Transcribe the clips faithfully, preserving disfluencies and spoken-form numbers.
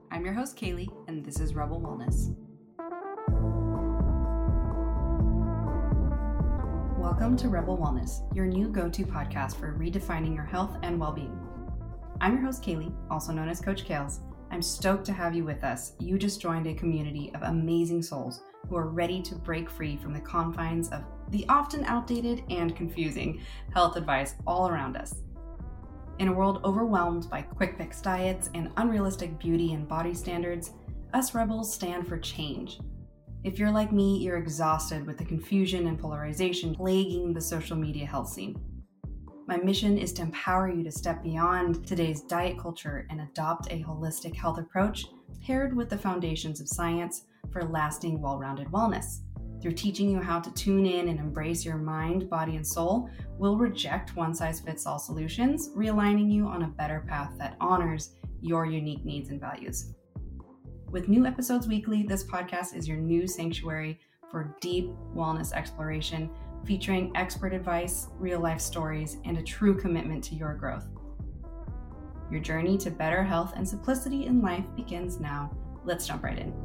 I'm your host, Kaylee, and this is Rebel Wellness. Welcome to Rebel Wellness, your new go-to podcast for redefining your health and well-being. I'm your host, Kaylee, also known as Coach Kales. I'm stoked to have you with us. You just joined a community of amazing souls who are ready to break free from the confines of the often outdated and confusing health advice all around us. In a world overwhelmed by quick fix diets and unrealistic beauty and body standards, us rebels stand for change. If you're like me, you're exhausted with the confusion and polarization plaguing the social media health scene. My mission is to empower you to step beyond today's diet culture and adopt a holistic health approach paired with the foundations of science for lasting, well-rounded wellness. Through teaching you how to tune in and embrace your mind, body, and soul, we'll reject one-size-fits-all solutions, realigning you on a better path that honors your unique needs and values. With new episodes weekly, this podcast is your new sanctuary for deep wellness exploration, featuring expert advice, real-life stories, and a true commitment to your growth. Your journey to better health and simplicity in life begins now. Let's jump right in.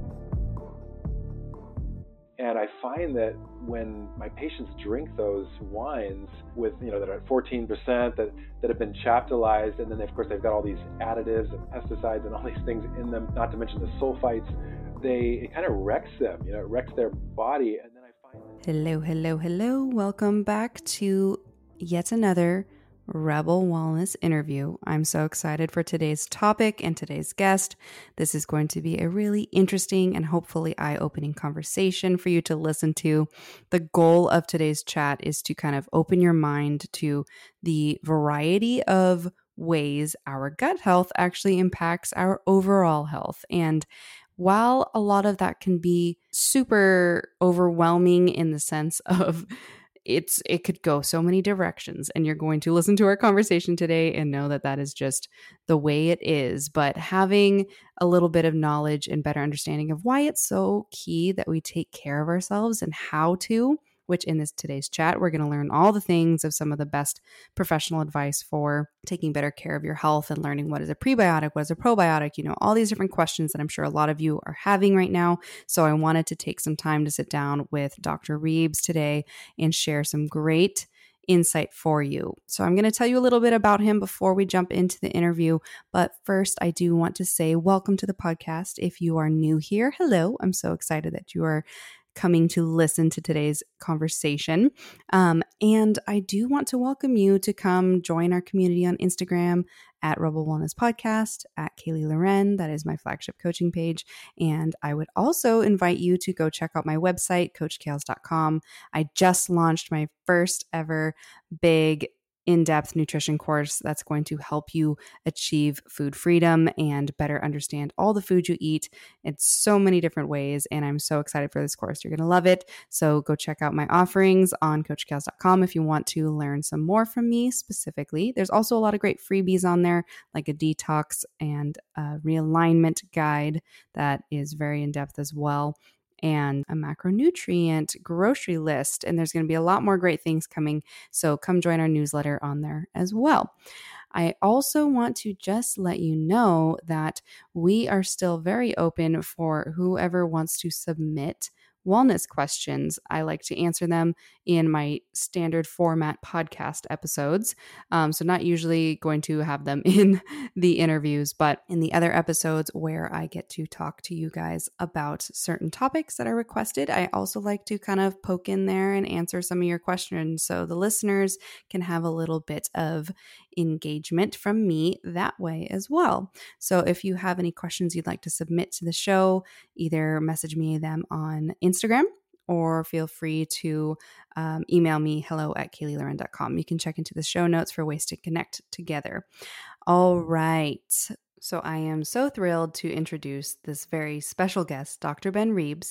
And I find that when my patients drink those wines with, you know, that are at fourteen percent, that, that have been chaptalized, and then of course they've got all these additives and pesticides and all these things in them, not to mention the sulfites, they, it kind of wrecks them, you know, it wrecks their body. And then I find that... Hello, hello, hello. Welcome back to yet another Rebel Wellness interview. I'm so excited for today's topic and today's guest. This is going to be a really interesting and hopefully eye-opening conversation for you to listen to. The goal of today's chat is to kind of open your mind to the variety of ways our gut health actually impacts our overall health. And while a lot of that can be super overwhelming in the sense of It's it could go so many directions, and you're going to listen to our conversation today and know that that is just the way it is. But having a little bit of knowledge and better understanding of why it's so key that we take care of ourselves and how to, which in this today's chat, we're going to learn all the things of some of the best professional advice for taking better care of your health and learning what is a prebiotic, what is a probiotic, you know, all these different questions that I'm sure a lot of you are having right now. So I wanted to take some time to sit down with Doctor Reeves today and share some great insight for you. So I'm going to tell you a little bit about him before we jump into the interview. But first, I do want to say welcome to the podcast. If you are new here, hello. I'm so excited that you are coming to listen to today's conversation. Um, and I do want to welcome you to come join our community on Instagram at Rebel Wellness Podcast, at Kaylee Loren. That is my flagship coaching page. And I would also invite you to go check out my website, coach kales dot com. I just launched my first ever big in-depth nutrition course that's going to help you achieve food freedom and better understand all the food you eat in so many different ways. And I'm so excited for this course. You're going to love it. So go check out my offerings on coach kales dot com if you want to learn some more from me specifically. There's also a lot of great freebies on there, like a detox and a realignment guide that is very in-depth as well, and a macronutrient grocery list. And there's going to be a lot more great things coming. So come join our newsletter on there as well. I also want to just let you know that we are still very open for whoever wants to submit wellness questions. I like to answer them in my standard format podcast episodes. Um, so not usually going to have them in the interviews, but in the other episodes where I get to talk to you guys about certain topics that are requested, I also like to kind of poke in there and answer some of your questions so the listeners can have a little bit of engagement from me that way as well. So if you have any questions you'd like to submit to the show, either message me them on Instagram or feel free to um, email me hello at kaylee loren dot com. You can check into the show notes for ways to connect together. All right. So I am so thrilled to introduce this very special guest, Doctor Ben Reeves,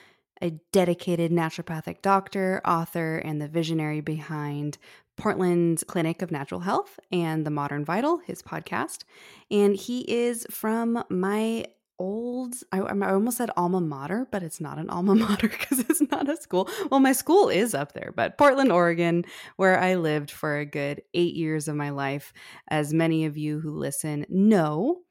a dedicated naturopathic doctor, author, and the visionary behind Portland's Clinic of Natural Health and The Modern Vital, his podcast. And he is from my old, I, I almost said alma mater, but it's not an alma mater because it's not a school. Well, my school is up there, but Portland, Oregon, where I lived for a good eight years of my life, as many of you who listen know.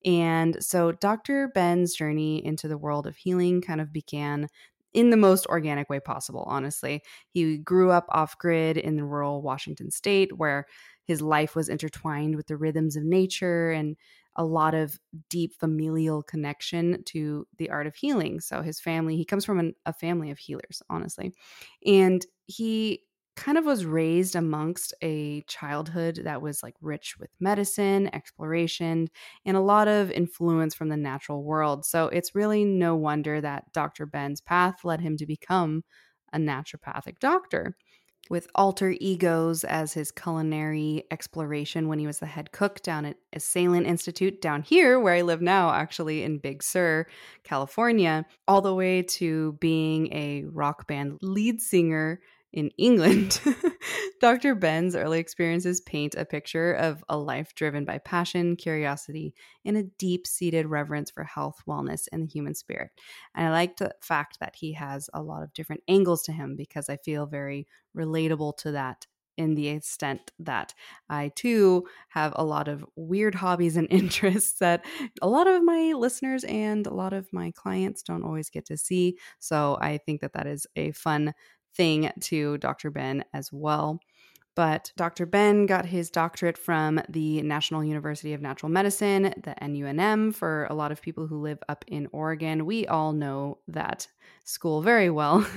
And so Doctor Ben's journey into the world of healing kind of began in the most organic way possible, honestly. He grew up off grid in rural Washington state, where his life was intertwined with the rhythms of nature and a lot of deep familial connection to the art of healing. So his family, he comes from an, a family of healers, honestly. And he kind of was raised amongst a childhood that was like rich with medicine, exploration, and a lot of influence from the natural world. So it's really no wonder that Doctor Ben's path led him to become a naturopathic doctor, with alter egos as his culinary exploration when he was the head cook down at Salient Institute down here, where I live now, actually in Big Sur, California, all the way to being a rock band lead singer in England. Doctor Ben's early experiences paint a picture of a life driven by passion, curiosity, and a deep-seated reverence for health, wellness, and the human spirit. And I like the fact that he has a lot of different angles to him, because I feel very relatable to that, in the extent that I too have a lot of weird hobbies and interests that a lot of my listeners and a lot of my clients don't always get to see. So I think that that is a fun thing to Doctor Ben as well. But Doctor Ben got his doctorate from the National University of Natural Medicine, the N U N M. For a lot of people who live up in Oregon, we all know that school very well.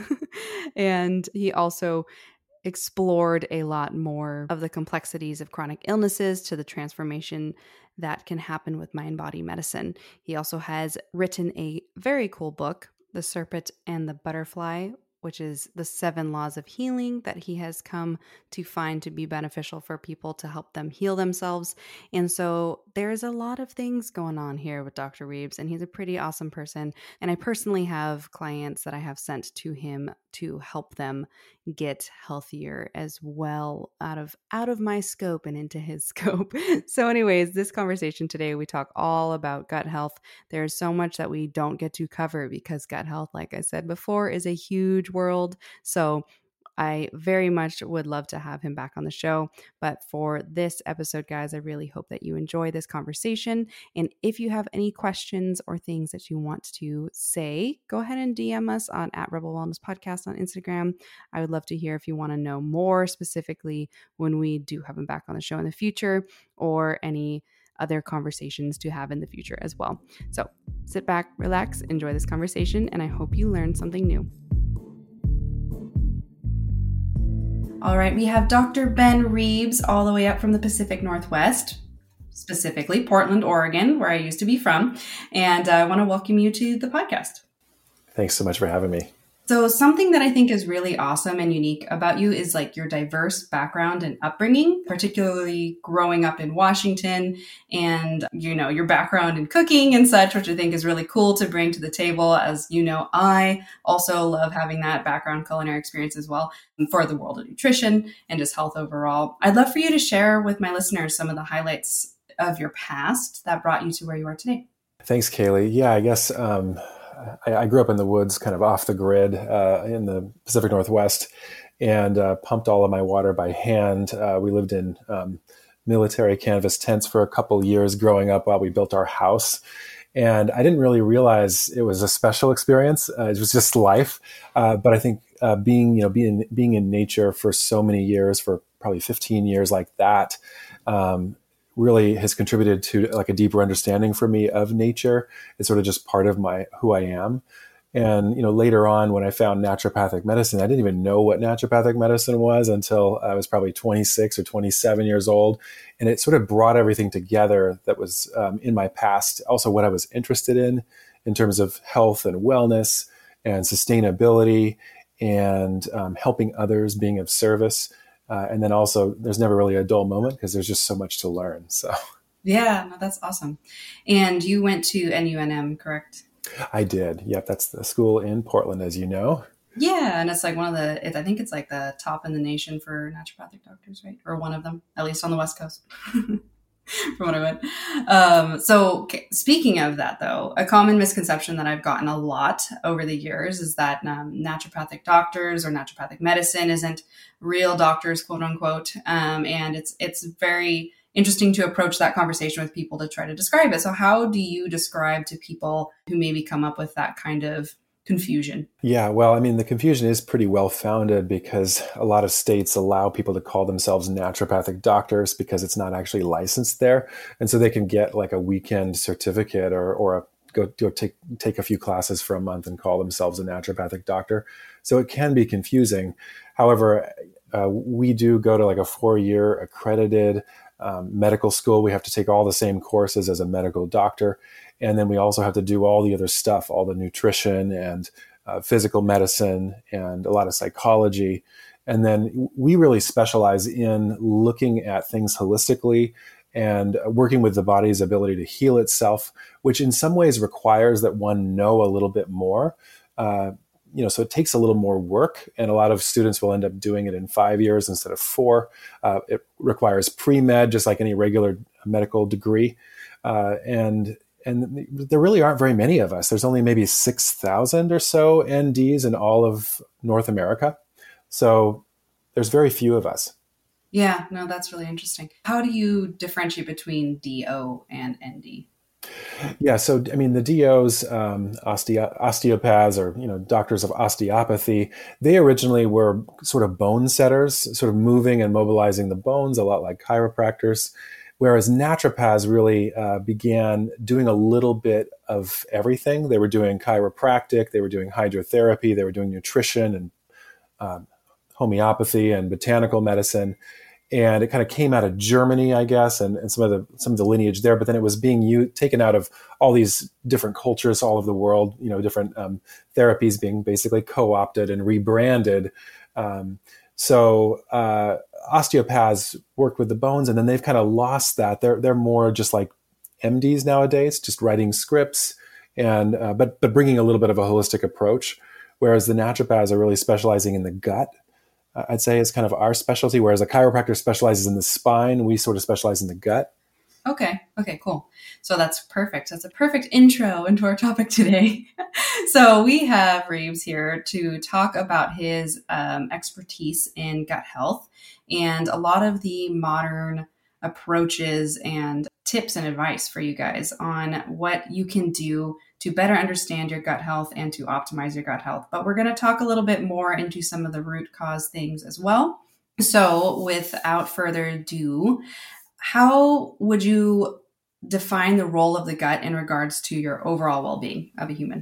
And he also explored a lot more of the complexities of chronic illnesses to the transformation that can happen with mind-body medicine. He also has written a very cool book, The Serpent and the Butterfly, which is the seven laws of healing that he has come to find to be beneficial for people to help them heal themselves. And so there's a lot of things going on here with Doctor Reeves, and he's a pretty awesome person. And I personally have clients that I have sent to him to help them get healthier as well, out of out of my scope and into his scope. So anyways, this conversation today, we talk all about gut health. There's so much that we don't get to cover because gut health, like I said before, is a huge world. So I very much would love to have him back on the show. But for this episode, guys, I really hope that you enjoy this conversation. And if you have any questions or things that you want to say, go ahead and D M us on at Rebel Wellness Podcast on Instagram. I would love to hear if you want to know more specifically when we do have him back on the show in the future, or any other conversations to have in the future as well. So sit back, relax, enjoy this conversation, and I hope you learned something new. All right, we have Doctor Ben Reeves all the way up from the Pacific Northwest, specifically Portland, Oregon, where I used to be from. And I want to welcome you to the podcast. Thanks so much for having me. So something that I think is really awesome and unique about you is like your diverse background and upbringing, particularly growing up in Washington, and, you know, your background in cooking and such, which I think is really cool to bring to the table. As you know, I also love having that background culinary experience as well for the world of nutrition and just health overall. I'd love for you to share with my listeners some of the highlights of your past that brought you to where you are today. Thanks, Kaylee. Yeah, I guess um, I, I grew up in the woods, kind of off the grid uh, in the Pacific Northwest, and uh, pumped all of my water by hand. Uh, we lived in um, military canvas tents for a couple years growing up while we built our house. And I didn't really realize it was a special experience. Uh, it was just life. Uh, but I think uh, being, you know, being being in nature for so many years, for probably fifteen years like that, um, really has contributed to like a deeper understanding for me of nature. It's sort of just part of my who I am. And, you know, later on when I found naturopathic medicine, I didn't even know what naturopathic medicine was until I was probably twenty-six or twenty-seven years old. And it sort of brought everything together that was um, in my past, also what I was interested in, in terms of health and wellness and sustainability and um, helping others, being of service. Uh, and then also there's never really a dull moment because there's just so much to learn. So yeah, no, that's awesome. And you went to N U N M, correct? I did. Yep. That's the school in Portland, as you know. Yeah. And it's like one of the, it, I think it's like the top in the nation for naturopathic doctors, right? Or one of them, at least on the West Coast. From what I went. Um, so okay, speaking of that, though, a common misconception that I've gotten a lot over the years is that um, naturopathic doctors or naturopathic medicine isn't real doctors, quote unquote. Um, and it's it's very interesting to approach that conversation with people to try to describe it. So how do you describe to people who maybe come up with that kind of confusion? Yeah, well, I mean, the confusion is pretty well founded because a lot of states allow people to call themselves naturopathic doctors because it's not actually licensed there. And so they can get like a weekend certificate or, or a, go, go take, take a few classes for a month and call themselves a naturopathic doctor. So it can be confusing. However, uh, we do go to like a four-year accredited um, medical school. We have to take all the same courses as a medical doctor. And then we also have to do all the other stuff, all the nutrition and uh, physical medicine and a lot of psychology. And then we really specialize in looking at things holistically and working with the body's ability to heal itself, which in some ways requires that one know a little bit more. Uh, you know, so it takes a little more work, and a lot of students will end up doing it in five years instead of four. Uh, it requires pre-med, just like any regular medical degree. Uh, and And there really aren't very many of us. There's only maybe six thousand or so N Ds in all of North America. So there's very few of us. Yeah, no, that's really interesting. How do you differentiate between D O and N D? Yeah, so I mean, the D Os, um, osteo- osteopaths, or you know, doctors of osteopathy, they originally were sort of bone setters, sort of moving and mobilizing the bones, a lot like chiropractors. Whereas naturopaths really uh, began doing a little bit of everything. They were doing chiropractic, they were doing hydrotherapy, they were doing nutrition and um, homeopathy and botanical medicine. And it kind of came out of Germany, I guess, and, and some of the some of the lineage there. But then it was being used, taken out of all these different cultures all over the world. You know, different um, therapies being basically co-opted and rebranded. Um, so uh, osteopaths work with the bones, and then they've kind of lost that. They're they're more just like M Ds nowadays, just writing scripts, and uh, but but bringing a little bit of a holistic approach. Whereas the naturopaths are really specializing in the gut. I'd say is kind of our specialty, whereas a chiropractor specializes in the spine. We sort of specialize in the gut. Okay. Okay, cool. So that's perfect. That's a perfect intro into our topic today. So we have Reeves here to talk about his um, expertise in gut health and a lot of the modern approaches and tips and advice for you guys on what you can do to better understand your gut health and to optimize your gut health. But we're going to talk a little bit more into some of the root cause things as well. So without further ado, how would you define the role of the gut in regards to your overall well-being of a human?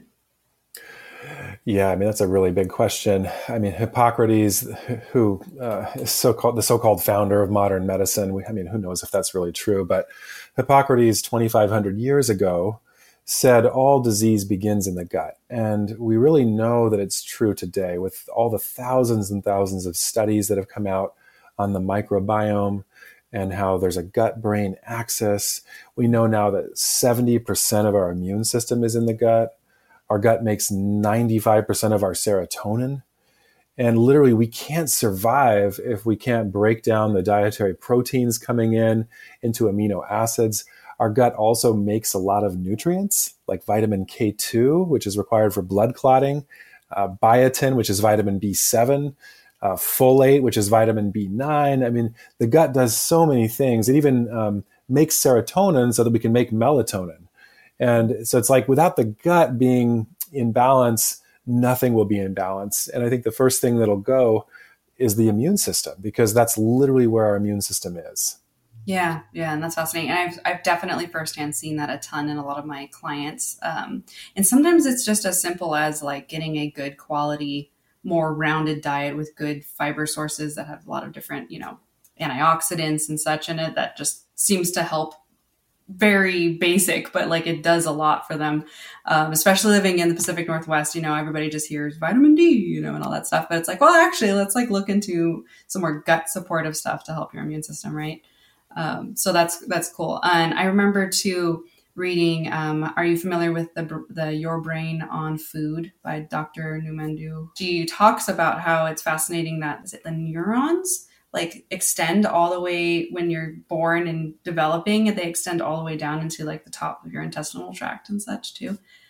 Yeah, I mean, that's a really big question. I mean, Hippocrates, who uh, is so-called, the so-called founder of modern medicine, we, I mean, who knows if that's really true, but Hippocrates twenty-five hundred years ago said all disease begins in the gut. And we really know that it's true today with all the thousands and thousands of studies that have come out on the microbiome and how there's a gut-brain axis. We know now that seventy percent of our immune system is in the gut. Our gut makes ninety-five percent of our serotonin. And literally, we can't survive if we can't break down the dietary proteins coming in into amino acids. Our gut also makes a lot of nutrients like vitamin K two, which is required for blood clotting, uh, biotin, which is vitamin B seven, uh, folate, which is vitamin B nine. I mean, the gut does so many things. It even um, makes serotonin so that we can make melatonin. And so it's like without the gut being in balance, nothing will be in balance. And I think the first thing that'll go is the immune system, because that's literally where our immune system is. Yeah, yeah, and that's fascinating. And I've I've definitely firsthand seen that a ton in a lot of my clients. Um, and sometimes it's just as simple as like getting a good quality, more rounded diet with good fiber sources that have a lot of different, you know, antioxidants and such in it that just seems to help. Very basic, but like it does a lot for them, um, especially living in the Pacific Northwest. You know, everybody just hears vitamin D, you know, and all that stuff. But it's like, well, actually, let's like look into some more gut supportive stuff to help your immune system, right? Um, so that's that's cool. And I remember too reading. Um, are you familiar with the the Your Brain on Food by Doctor Numandu? She talks about how it's fascinating that is it the neurons like extend all the way when you're born and developing, they extend all the way down into like the top of your intestinal tract and such too.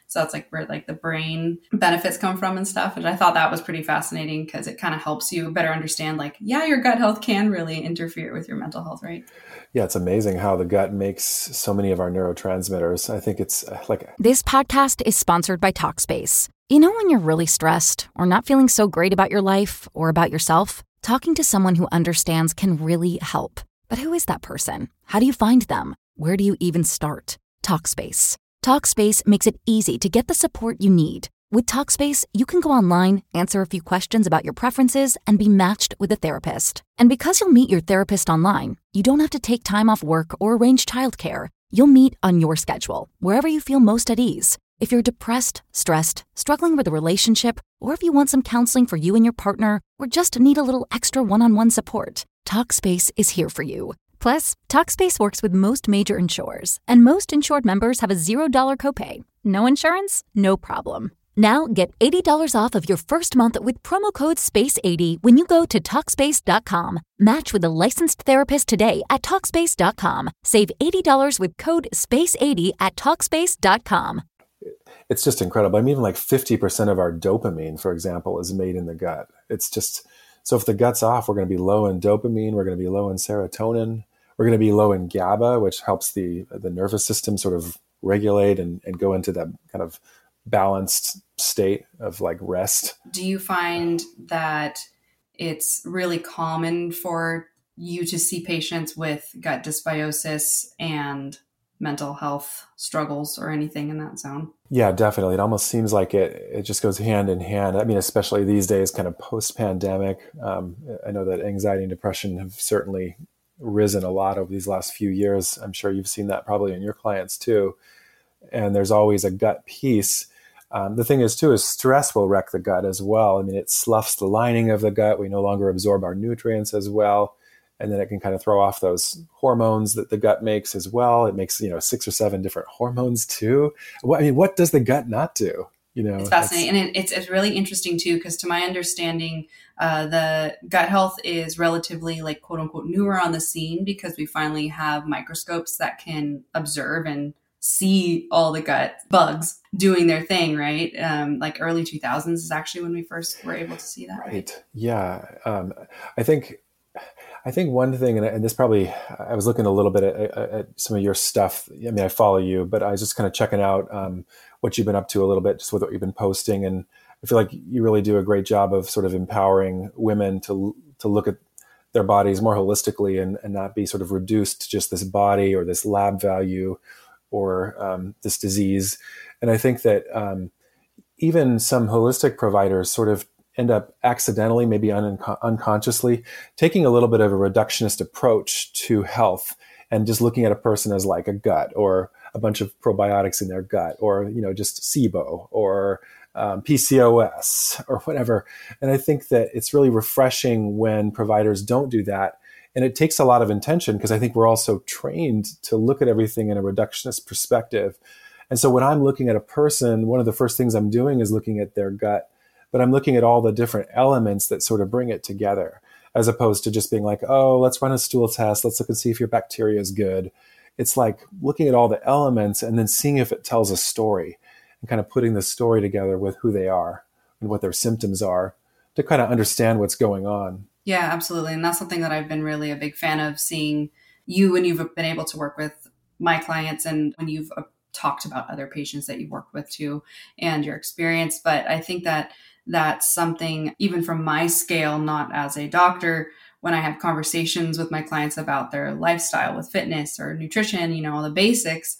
So that's like where like the brain benefits come from and stuff. And I thought that was pretty fascinating because it kind of helps you better understand like, yeah, your gut health can really interfere with your mental health, right? Yeah, it's amazing how the gut makes so many of our neurotransmitters. I think it's like... This podcast is sponsored by Talkspace. You know when you're really stressed or not feeling so great about your life or about yourself? Talking to someone who understands can really help. But who is that person? How do you find them? Where do you even start? Talkspace. Talkspace makes it easy to get the support you need. With Talkspace, you can go online, answer a few questions about your preferences, and be matched with a therapist. And because you'll meet your therapist online, you don't have to take time off work or arrange childcare. You'll meet on your schedule, wherever you feel most at ease. If you're depressed, stressed, struggling with a relationship, or if you want some counseling for you and your partner, or just need a little extra one-on-one support, Talkspace is here for you. Plus, Talkspace works with most major insurers, and most insured members have a zero dollars copay. No insurance? No problem. Now get eighty dollars off of your first month with promo code space eighty when you go to Talkspace dot com. Match with a licensed therapist today at Talkspace dot com. Save eighty dollars with code space eighty at Talkspace dot com. It's just incredible. I mean, even like fifty percent of our dopamine, for example, is made in the gut. It's just, so if the gut's off, we're going to be low in dopamine, we're going to be low in serotonin, we're going to be low in GABA, which helps the the nervous system sort of regulate and, and go into that kind of balanced state of like rest. Do you find that it's really common for you to see patients with gut dysbiosis and mental health struggles or anything in that zone? Yeah, definitely. It almost seems like it it just goes hand in hand. I mean, especially these days, kind of post-pandemic. Um, I know that anxiety and depression have certainly risen a lot over these last few years. I'm sure you've seen that probably in your clients too. And there's always a gut piece. Um, the thing is, too, is stress will wreck the gut as well. I mean, it sloughs the lining of the gut. We no longer absorb our nutrients as well. And then it can kind of throw off those hormones that the gut makes as well. It makes, you know, six or seven different hormones, too. What, I mean, what does the gut not do? You know, it's fascinating. And it, it's, it's really interesting, too, because to my understanding, uh, the gut health is relatively, like, quote unquote, newer on the scene because we finally have microscopes that can observe and see all the gut bugs doing their thing, right? Um, like early two thousands is actually when we first were able to see that. Right. Yeah. Um, I think, I think one thing, and this probably, I was looking a little bit at, at some of your stuff. I mean, I follow you, but I was just kind of checking out um, what you've been up to a little bit, just with what you've been posting. And I feel like you really do a great job of sort of empowering women to, to look at their bodies more holistically and, and not be sort of reduced to just this body or this lab value or um, this disease. And I think that um, even some holistic providers sort of end up accidentally, maybe un- unconsciously, taking a little bit of a reductionist approach to health and just looking at a person as like a gut or a bunch of probiotics in their gut or, you know, just SIBO or um, P C O S or whatever. And I think that it's really refreshing when providers don't do that. And it takes a lot of intention because I think we're also trained to look at everything in a reductionist perspective. And so when I'm looking at a person, one of the first things I'm doing is looking at their gut, but I'm looking at all the different elements that sort of bring it together, as opposed to just being like, oh, let's run a stool test. Let's look and see if your bacteria is good. It's like looking at all the elements and then seeing if it tells a story and kind of putting the story together with who they are and what their symptoms are to kind of understand what's going on. Yeah, absolutely. And that's something that I've been really a big fan of, seeing you when you've been able to work with my clients and when you've uh, talked about other patients that you've worked with too and your experience. But I think that that's something, even from my scale, not as a doctor, when I have conversations with my clients about their lifestyle with fitness or nutrition, you know, all the basics,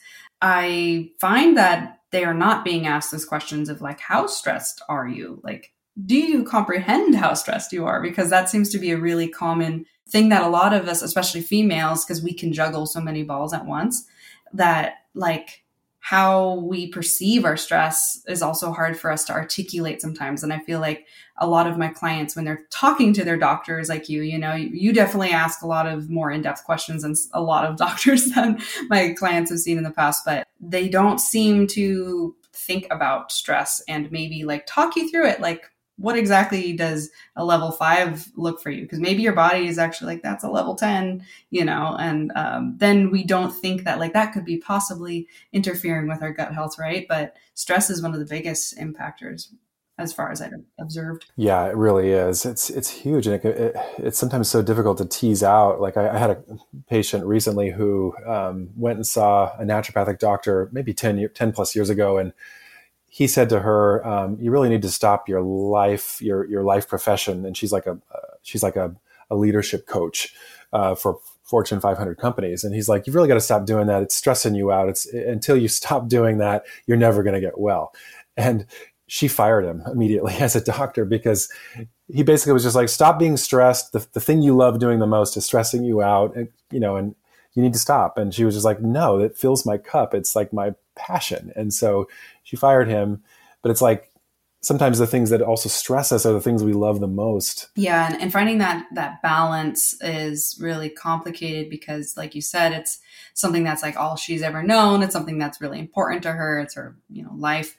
I find that they are not being asked those questions of like, how stressed are you? Like, do you comprehend how stressed you are? Because that seems to be a really common thing that a lot of us, especially females, because we can juggle so many balls at once, that like how we perceive our stress is also hard for us to articulate sometimes. And I feel like a lot of my clients, when they're talking to their doctors like you, you know, you definitely ask a lot of more in-depth questions than a lot of doctors that my clients have seen in the past, but they don't seem to think about stress and maybe like talk you through it. Like, what exactly does a level five look for you? Because maybe your body is actually like, that's a level ten, you know, and um, then we don't think that like that could be possibly interfering with our gut health, right? But stress is one of the biggest impactors as far as I've observed. Yeah, it really is. It's it's huge, and it, it, it's sometimes so difficult to tease out. Like I, I had a patient recently who um, went and saw a naturopathic doctor maybe ten, year, ten plus years ago, and he said to her, um, "You really need to stop your life, your your life profession." And she's like a uh, she's like a, a leadership coach uh, for Fortune five hundred companies, and he's like, "You've really got to stop doing that. It's stressing you out. It's until you stop doing that, you're never going to get well." And she fired him immediately as a doctor because he basically was just like, stop being stressed. The, the thing you love doing the most is stressing you out, and, you know, and you need to stop. And she was just like, no, it fills my cup. It's like my passion. And so she fired him. But it's like, sometimes the things that also stress us are the things we love the most. Yeah. And, and finding that, that balance is really complicated because like you said, it's something that's like all she's ever known. It's something that's really important to her. It's her, you know, life.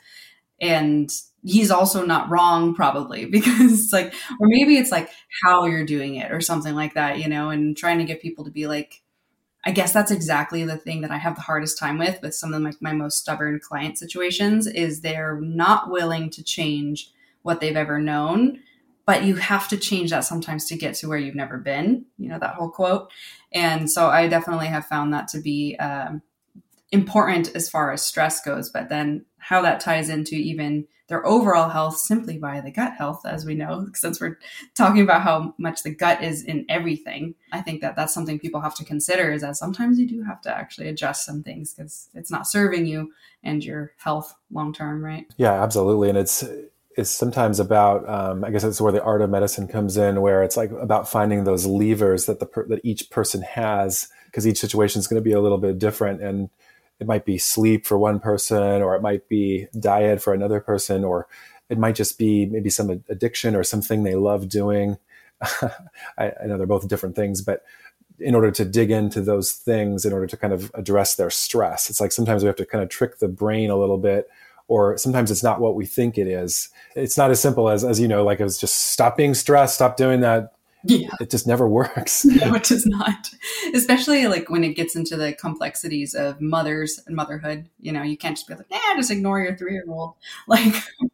And he's also not wrong probably because it's like, or maybe it's like how you're doing it or something like that, you know, and trying to get people to be like, I guess that's exactly the thing that I have the hardest time with, with some of like my most stubborn client situations is they're not willing to change what they've ever known, but you have to change that sometimes to get to where you've never been, you know, that whole quote. And so I definitely have found that to be um, important as far as stress goes, but then how that ties into even their overall health simply by the gut health, as we know, since we're talking about how much the gut is in everything. I think that that's something people have to consider is that sometimes you do have to actually adjust some things because it's not serving you and your health long-term, right? Yeah, absolutely. And it's, it's sometimes about, um, I guess that's where the art of medicine comes in, where it's like about finding those levers that the, per, that each person has, because each situation is going to be a little bit different. And it might be sleep for one person, or it might be diet for another person, or it might just be maybe some addiction or something they love doing. I, I know they're both different things, but in order to dig into those things, in order to kind of address their stress, it's like sometimes we have to kind of trick the brain a little bit, or sometimes it's not what we think it is. It's not as simple as, as you know, like it was just stop being stressed, stop doing that. Yeah. It just never works. No, it does not. Especially like when it gets into the complexities of mothers and motherhood. You know, you can't just be like, nah, just ignore your three-year-old. Like,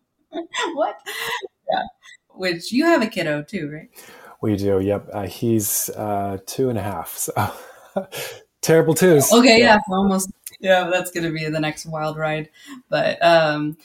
what? Yeah. Which you have a kiddo too, right? We do. Yep. Uh, he's uh, two and a half. So terrible twos. Okay. Yeah. yeah almost. Yeah. That's going to be the next wild ride. But, um,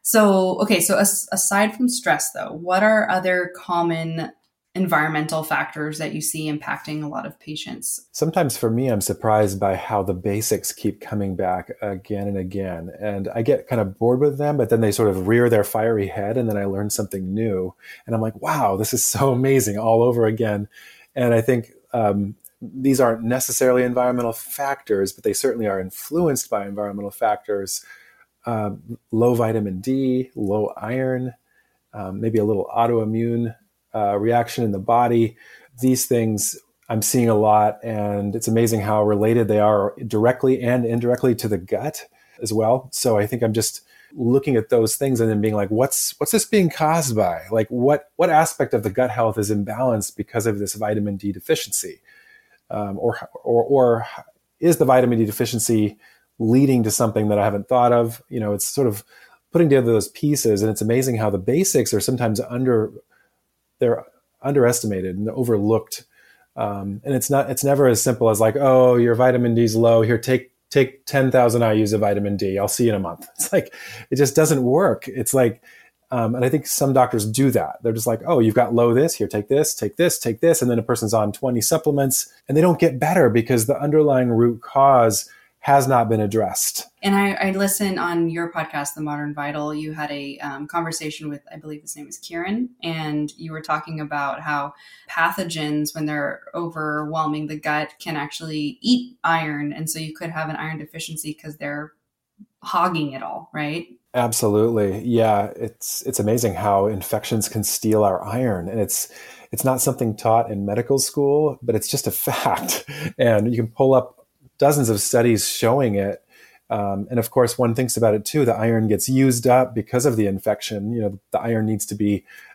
so, okay. So as, aside from stress though, what are other common environmental factors that you see impacting a lot of patients? Sometimes for me, I'm surprised by how the basics keep coming back again and again. And I get kind of bored with them, but then they sort of rear their fiery head and then I learn something new. And I'm like, wow, this is so amazing all over again. And I think um, these aren't necessarily environmental factors, but they certainly are influenced by environmental factors. Uh, low vitamin D, low iron, um, maybe a little autoimmune Uh, reaction in the body. These things I'm seeing a lot, and it's amazing how related they are directly and indirectly to the gut as well. So I think I'm just looking at those things and then being like, what's what's this being caused by? Like what what aspect of the gut health is imbalanced because of this vitamin D deficiency? Um, or, or or is the vitamin D deficiency leading to something that I haven't thought of? You know, it's sort of putting together those pieces, and it's amazing how the basics are sometimes under they're underestimated and overlooked. Um, and it's not, it's never as simple as like, oh, your vitamin D is low. Here, take, take ten thousand I U's of vitamin D. I'll see you in a month. It's like, it just doesn't work. It's like, um, and I think some doctors do that. They're just like, oh, you've got low this, here, take this, take this, take this. And then a person's on twenty supplements and they don't get better because the underlying root cause has not been addressed. And I, I listen on your podcast, The Modern Vital. You had a um, conversation with, I believe his name is Kieran, and you were talking about how pathogens, when they're overwhelming the gut, can actually eat iron. And so you could have an iron deficiency because they're hogging it all, right? Absolutely. Yeah. It's, it's amazing how infections can steal our iron. And it's, it's not something taught in medical school, but it's just a fact. And you can pull up dozens of studies showing it. Um, and of course, one thinks about it too, the iron gets used up because of the infection. You know, the iron needs to be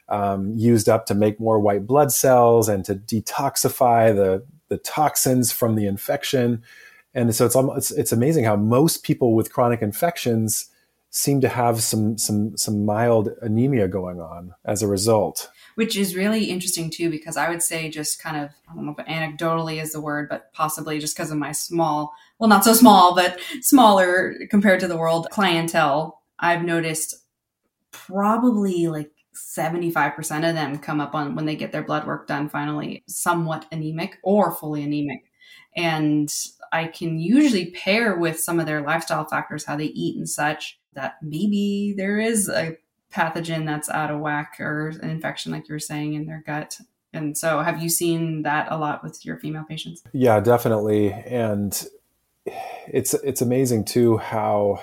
um, used up to make more white blood cells and to detoxify the, the toxins from the infection. And so it's, it's it's amazing how most people with chronic infections seem to have some some some mild anemia going on as a result. Which is really interesting too, because I would say just kind of, I don't know if anecdotally is the word, but possibly just because of my small, well, not so small, but smaller compared to the world clientele, I've noticed probably like seventy-five percent of them come up on when they get their blood work done finally, somewhat anemic or fully anemic. And I can usually pair with some of their lifestyle factors, how they eat and such, that maybe there is a pathogen that's out of whack or an infection, like you were saying, in their gut. And so have you seen that a lot with your female patients? Yeah, definitely. And it's it's amazing too how,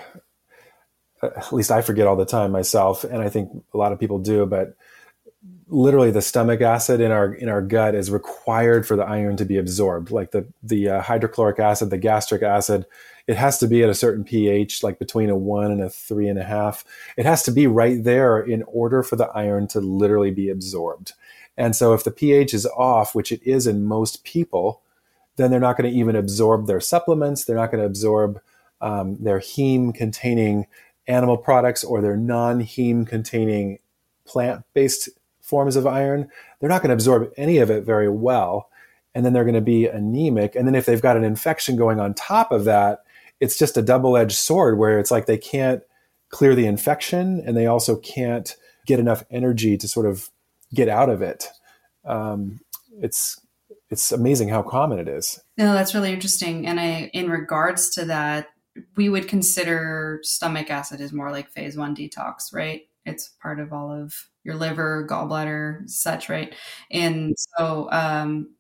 at least I forget all the time myself, and I think a lot of people do, but literally the stomach acid in our in our gut is required for the iron to be absorbed. Like the the uh, hydrochloric acid, the gastric acid, it has to be at a certain pH, like between a one and a three and a half. It has to be right there in order for the iron to literally be absorbed. And so if the pH is off, which it is in most people, then they're not going to even absorb their supplements. They're not going to absorb um, their heme containing animal products or their non-heme containing plant-based forms of iron. They're not going to absorb any of it very well. And then they're going to be anemic. And then if they've got an infection going on top of that, it's just a double-edged sword where it's like they can't clear the infection and they also can't get enough energy to sort of get out of it. Um, it's it's amazing how common it is. No, that's really interesting. And I, in regards to that, we would consider stomach acid is more like phase one detox, right? It's part of all of your liver, gallbladder, such, right? And so um,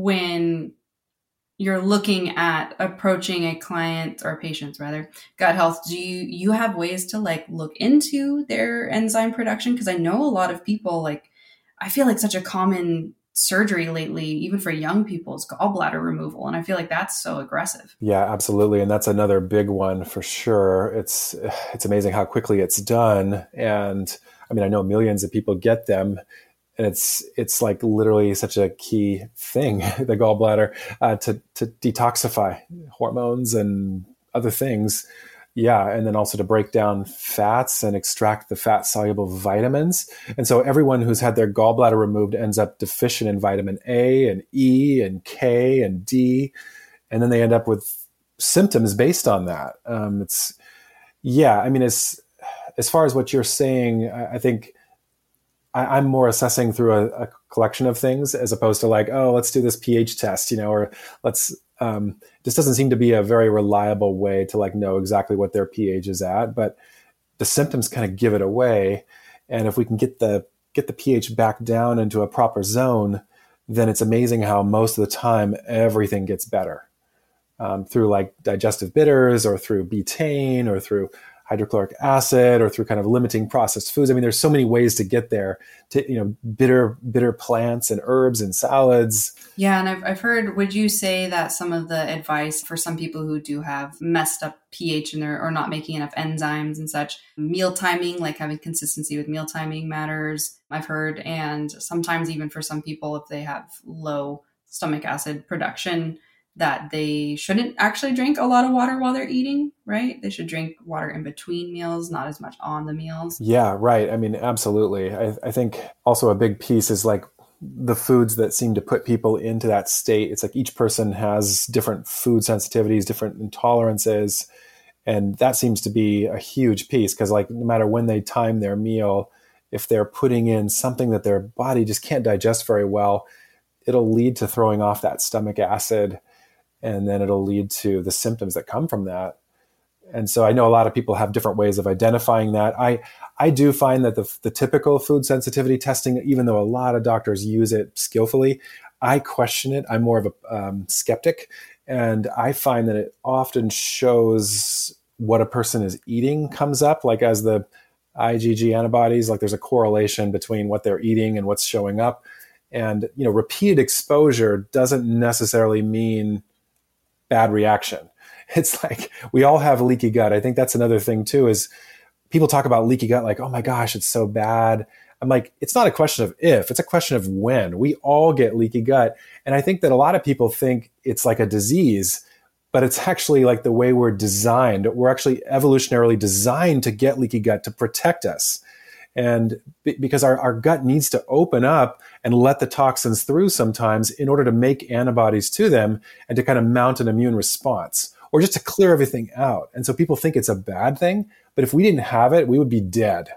when you're looking at approaching a client or patient's rather gut health, do you you have ways to like look into their enzyme production? Because I know a lot of people, like, I feel like such a common surgery lately, even for young people, is gallbladder removal. And I feel like that's so aggressive. Yeah, absolutely. And that's another big one for sure. It's it's amazing how quickly it's done. And I mean, I know millions of people get them. And it's it's like literally such a key thing, the gallbladder, uh, to to detoxify hormones and other things. Yeah, and then also to break down fats and extract the fat-soluble vitamins. And so everyone who's had their gallbladder removed ends up deficient in vitamin A and E and K and D, and then they end up with symptoms based on that. Um, it's yeah, I mean, as as far as what you're saying, I, I think I, I'm more assessing through a, a collection of things as opposed to like, oh, let's do this pH test, you know, or let's. Um, this doesn't seem to be a very reliable way to like know exactly what their pH is at, but the symptoms kind of give it away. And if we can get the get the pH back down into a proper zone, then it's amazing how most of the time everything gets better um, through like digestive bitters or through betaine or through hydrochloric acid or through kind of limiting processed foods. I mean, there's so many ways to get there to, you know, bitter, bitter plants and herbs and salads. Yeah. And I've, I've heard, would you say that some of the advice for some people who do have messed up pH in their, or not making enough enzymes and such, meal timing, like having consistency with meal timing matters, I've heard. And sometimes even for some people, if they have low stomach acid production, that they shouldn't actually drink a lot of water while they're eating, right? They should drink water in between meals, not as much on the meals. Yeah, right. I mean, absolutely. I, I think also a big piece is like the foods that seem to put people into that state. It's like each person has different food sensitivities, different intolerances. And that seems to be a huge piece because like no matter when they time their meal, if they're putting in something that their body just can't digest very well, it'll lead to throwing off that stomach acid. And then it'll lead to the symptoms that come from that. And so I know a lot of people have different ways of identifying that. I I do find that the, the typical food sensitivity testing, even though a lot of doctors use it skillfully, I question it. I'm more of a um, skeptic. And I find that it often shows what a person is eating comes up, like as the IgG antibodies, like there's a correlation between what they're eating and what's showing up. And, you know, repeated exposure doesn't necessarily mean bad reaction. It's like we all have leaky gut. I think that's another thing too, is people talk about leaky gut like, oh my gosh, it's so bad. I'm like, it's not a question of if, it's a question of when. We all get leaky gut. And I think that a lot of people think it's like a disease, but it's actually like the way we're designed. We're actually evolutionarily designed to get leaky gut to protect us. And b- because our, our gut needs to open up and let the toxins through sometimes in order to make antibodies to them and to kind of mount an immune response or just to clear everything out. And so people think it's a bad thing, but if we didn't have it, we would be dead.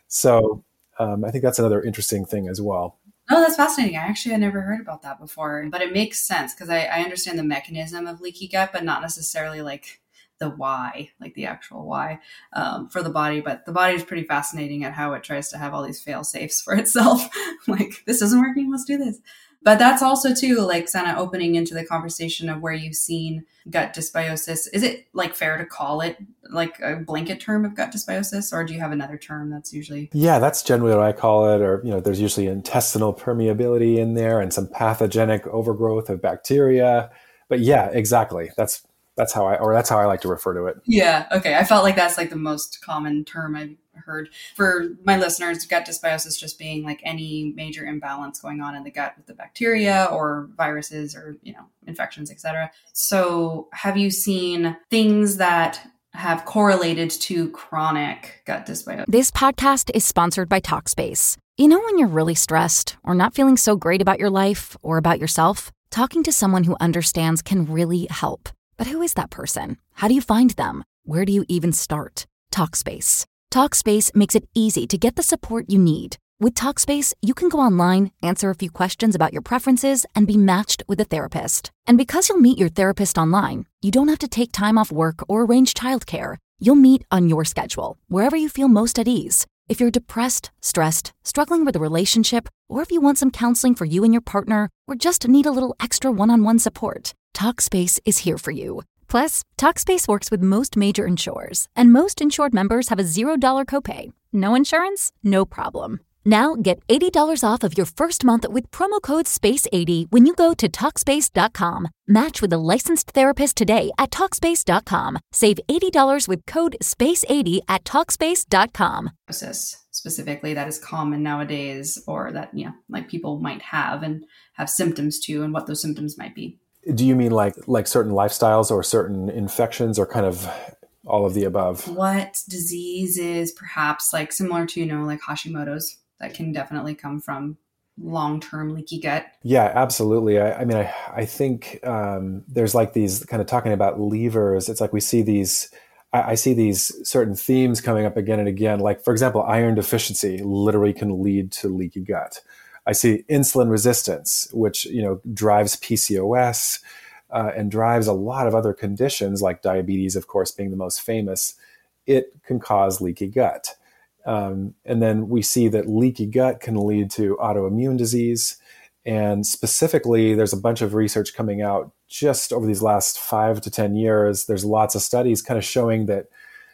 So um, I think that's another interesting thing as well. Oh, that's fascinating. I actually had never heard about that before, but it makes sense because I, I understand the mechanism of leaky gut, but not necessarily like the why, like the actual why um, for the body. But the body is pretty fascinating at how it tries to have all these fail safes for itself. Like, this isn't working, let's do this. But that's also too, like, kind of opening into the conversation of where you've seen gut dysbiosis. Is it like fair to call it like a blanket term of gut dysbiosis, or do you have another term that's usually? Yeah, that's generally what I call it. Or, you know, there's usually intestinal permeability in there and some pathogenic overgrowth of bacteria. But yeah, exactly. That's That's how I, or that's how I like to refer to it. Yeah. Okay. I felt like that's like the most common term I've heard for my listeners. Gut dysbiosis just being like any major imbalance going on in the gut with the bacteria or viruses or, you know, infections, et cetera. So have you seen things that have correlated to chronic gut dysbiosis? This podcast is sponsored by Talkspace. You know, when you're really stressed or not feeling so great about your life or about yourself, talking to someone who understands can really help. But who is that person? How do you find them? Where do you even start? Talkspace. Talkspace makes it easy to get the support you need. With Talkspace, you can go online, answer a few questions about your preferences, and be matched with a therapist. And because you'll meet your therapist online, you don't have to take time off work or arrange childcare. You'll meet on your schedule, wherever you feel most at ease. If you're depressed, stressed, struggling with a relationship, or if you want some counseling for you and your partner, or just need a little extra one-on-one support, Talkspace is here for you. Plus, Talkspace works with most major insurers, and most insured members have a zero dollars copay. No insurance? No problem. Now get eighty dollars off of your first month with promo code space eighty when you go to Talkspace dot com. Match with a licensed therapist today at Talkspace dot com. Save eighty dollars with code space eighty at Talkspace dot com. Specifically, that is common nowadays, or that, you know, like people might have and have symptoms to, and what those symptoms might be. Do you mean like like certain lifestyles or certain infections, or kind of all of the above? What disease is perhaps like similar to, you know, like Hashimoto's that can definitely come from long-term leaky gut? Yeah, absolutely. I, I mean, I, I think um, there's like these kind of talking about levers. It's like we see these, I, I see these certain themes coming up again and again. Like, for example, iron deficiency literally can lead to leaky gut. I see insulin resistance, which, you know, drives P C O S uh, and drives a lot of other conditions, like diabetes, of course, being the most famous. It can cause leaky gut. Um, and then we see that leaky gut can lead to autoimmune disease. And specifically, there's a bunch of research coming out just over these last five to ten years. There's lots of studies kind of showing that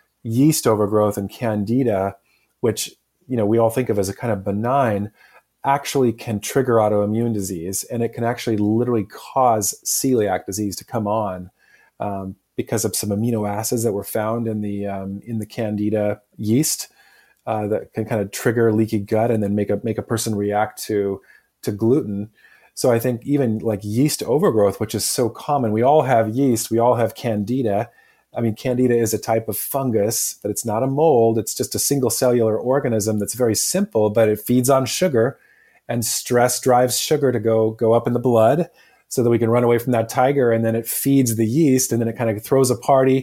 yeast overgrowth and candida, which, you know, we all think of as a kind of benign, actually can trigger autoimmune disease, and it can actually literally cause celiac disease to come on um, because of some amino acids that were found in the um, in the candida yeast uh, that can kind of trigger leaky gut and then make a make a person react to to gluten. So I think even like yeast overgrowth, which is so common, we all have yeast, we all have candida. I mean, candida is a type of fungus, but it's not a mold. It's just a single cellular organism that's very simple, but it feeds on sugar. And stress drives sugar to go go up in the blood so that we can run away from that tiger. And then it feeds the yeast, and then it kind of throws a party,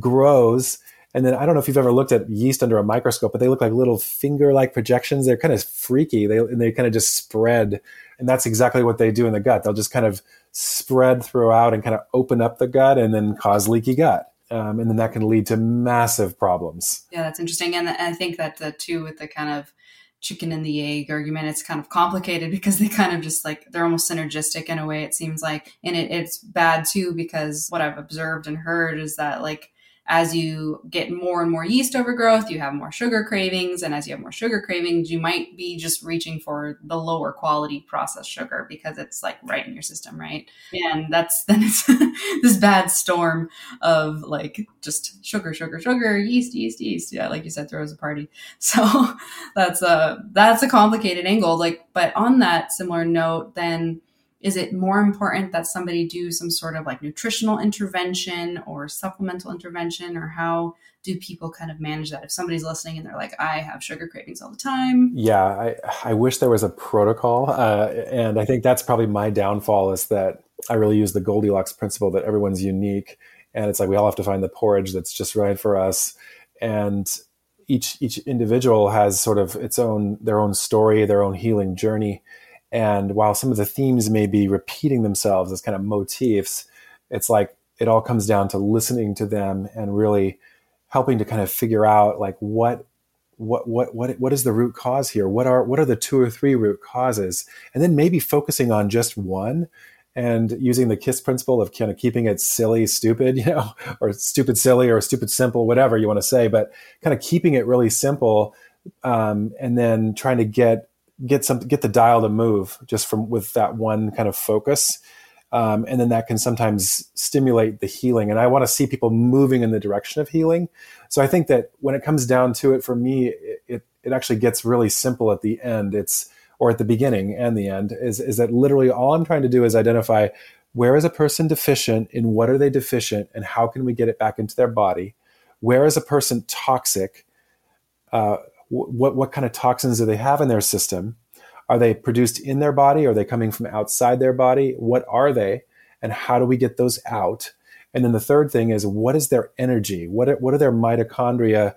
grows. And then I don't know if you've ever looked at yeast under a microscope, but they look like little finger-like projections. They're kind of freaky. They, and they kind of just spread. And that's exactly what they do in the gut. They'll just kind of spread throughout and kind of open up the gut and then cause leaky gut. Um, and then that can lead to massive problems. Yeah, that's interesting. And I think that the too with the kind of chicken and the egg argument, it's kind of complicated because they kind of just like, they're almost synergistic in a way, it seems like. And it, it's bad too, because what I've observed and heard is that like as you get more and more yeast overgrowth, you have more sugar cravings. And as you have more sugar cravings, you might be just reaching for the lower quality processed sugar because it's like right in your system, right? And that's then it's this bad storm of like just sugar, sugar, sugar, yeast, yeast, yeast. Yeah, like you said, throws a party. So that's a that's a complicated angle. Like, but on that similar note, then is it more important that somebody do some sort of like nutritional intervention or supplemental intervention, or how do people kind of manage that? If somebody's listening and they're like, I have sugar cravings all the time. Yeah, I, I wish there was a protocol. Uh, and I think that's probably my downfall, is that I really use the Goldilocks principle that everyone's unique. And it's like we all have to find the porridge that's just right for us. And each each individual has sort of its own, their own story, their own healing journey. And while some of the themes may be repeating themselves as kind of motifs, it's like it all comes down to listening to them and really helping to kind of figure out like what what what what what is the root cause here? What are what are the two or three root causes? And then maybe focusing on just one and using the KISS principle of kind of keeping it silly, stupid, you know, or stupid silly or stupid simple, whatever you want to say, but kind of keeping it really simple, um, and then trying to get get some, get the dial to move just from with that one kind of focus. Um, and then that can sometimes stimulate the healing. And I want to see people moving in the direction of healing. So I think that when it comes down to it, for me, it, it, it actually gets really simple at the end. It's, or at the beginning and the end is, is that literally all I'm trying to do is identify where is a person deficient, in what are they deficient, and how can we get it back into their body? Where is a person toxic? Uh, What what kind of toxins do they have in their system? Are they produced in their body? Are they coming from outside their body? What are they? And how do we get those out? And then the third thing is, what is their energy? What are, what are their mitochondria?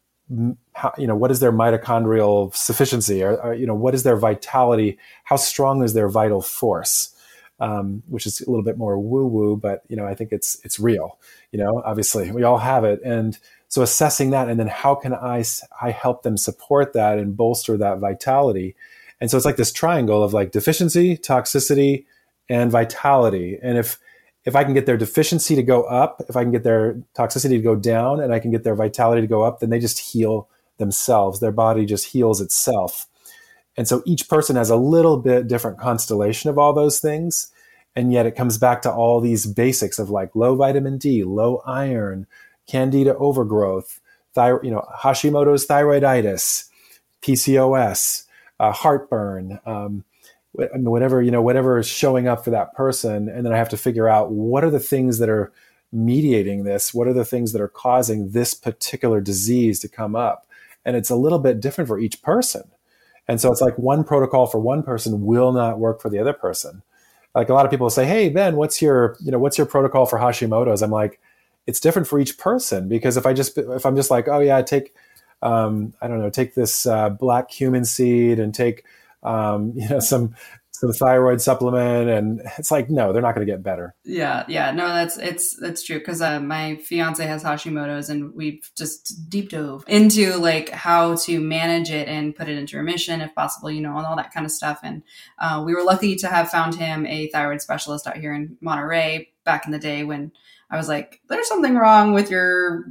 How, you know, what is their mitochondrial sufficiency? Or, or, you know, what is their vitality? How strong is their vital force? Um, which is a little bit more woo-woo, but, you know, I think it's it's real. You know, obviously we all have it. And so assessing that, and then how can I, I help them support that and bolster that vitality? And so it's like this triangle of like deficiency, toxicity, and vitality. And if if I can get their deficiency to go up, if I can get their toxicity to go down, and I can get their vitality to go up, then they just heal themselves. Their body just heals itself. And so each person has a little bit different constellation of all those things. And yet it comes back to all these basics of like low vitamin D, low iron, candida overgrowth, thyroid, you know, Hashimoto's thyroiditis, P C O S, uh, heartburn, um, whatever, you know, whatever is showing up for that person. And then I have to figure out what are the things that are mediating this? What are the things that are causing this particular disease to come up? And it's a little bit different for each person. And so it's like one protocol for one person will not work for the other person. Like a lot of people say, hey, Ben, what's your, you know, what's your protocol for Hashimoto's? I'm like, it's different for each person, because if I just, if I'm just like, oh yeah, take, um, I don't know, take this uh, black cumin seed and take, um, you know, some, some thyroid supplement, and it's like, no, they're not going to get better. Yeah. Yeah. No, that's, it's, that's true. Cause uh, my fiance has Hashimoto's, and we've just deep dove into like how to manage it and put it into remission if possible, you know, and all that kind of stuff. And uh, we were lucky to have found him a thyroid specialist out here in Monterey back in the day when I was like, there's something wrong with your,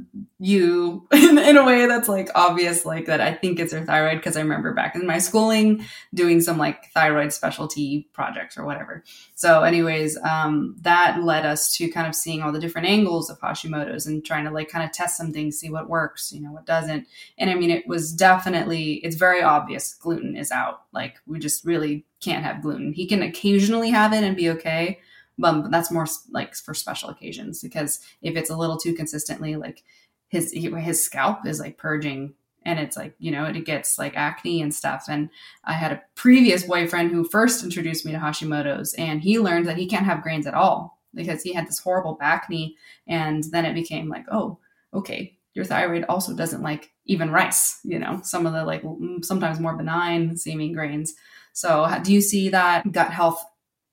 you in, in a way that's like obvious, like that I think it's your thyroid. Cause I remember back in my schooling doing some like thyroid specialty projects or whatever. So anyways, um, that led us to kind of seeing all the different angles of Hashimoto's and trying to like kind of test some things, see what works, you know, what doesn't. And I mean, it was definitely, it's very obvious gluten is out. Like we just really can't have gluten. He can occasionally have it and be okay. But that's more like for special occasions, because if it's a little too consistently, like his his scalp is like purging, and it's like, you know, it gets like acne and stuff. And I had a previous boyfriend who first introduced me to Hashimoto's, and he learned that he can't have grains at all because he had this horrible back knee. And then it became like, oh, okay, your thyroid also doesn't like even rice, you know, some of the like sometimes more benign seeming grains. So do you see that gut health,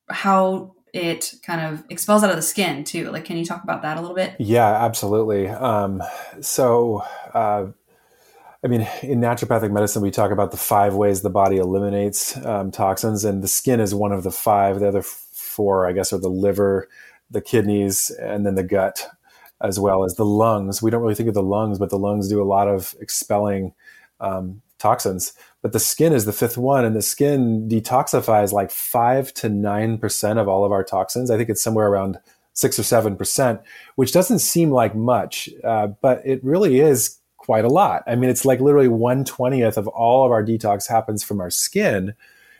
how it kind of expels out of the skin too? Like, can you talk about that a little bit? Yeah, absolutely. Um, so, uh, I mean, in naturopathic medicine, we talk about the five ways the body eliminates um, toxins, and the skin is one of the five. The other four, I guess, are the liver, the kidneys, and then the gut. as well as the lungs. We don't really think of the lungs, but the lungs do a lot of expelling um, toxins. But the skin is the fifth one, and the skin detoxifies like five to nine percent of all of our toxins. I think it's somewhere around six or seven percent, which doesn't seem like much, uh, but it really is quite a lot. I mean, it's like literally one twentieth of all of our detox happens from our skin.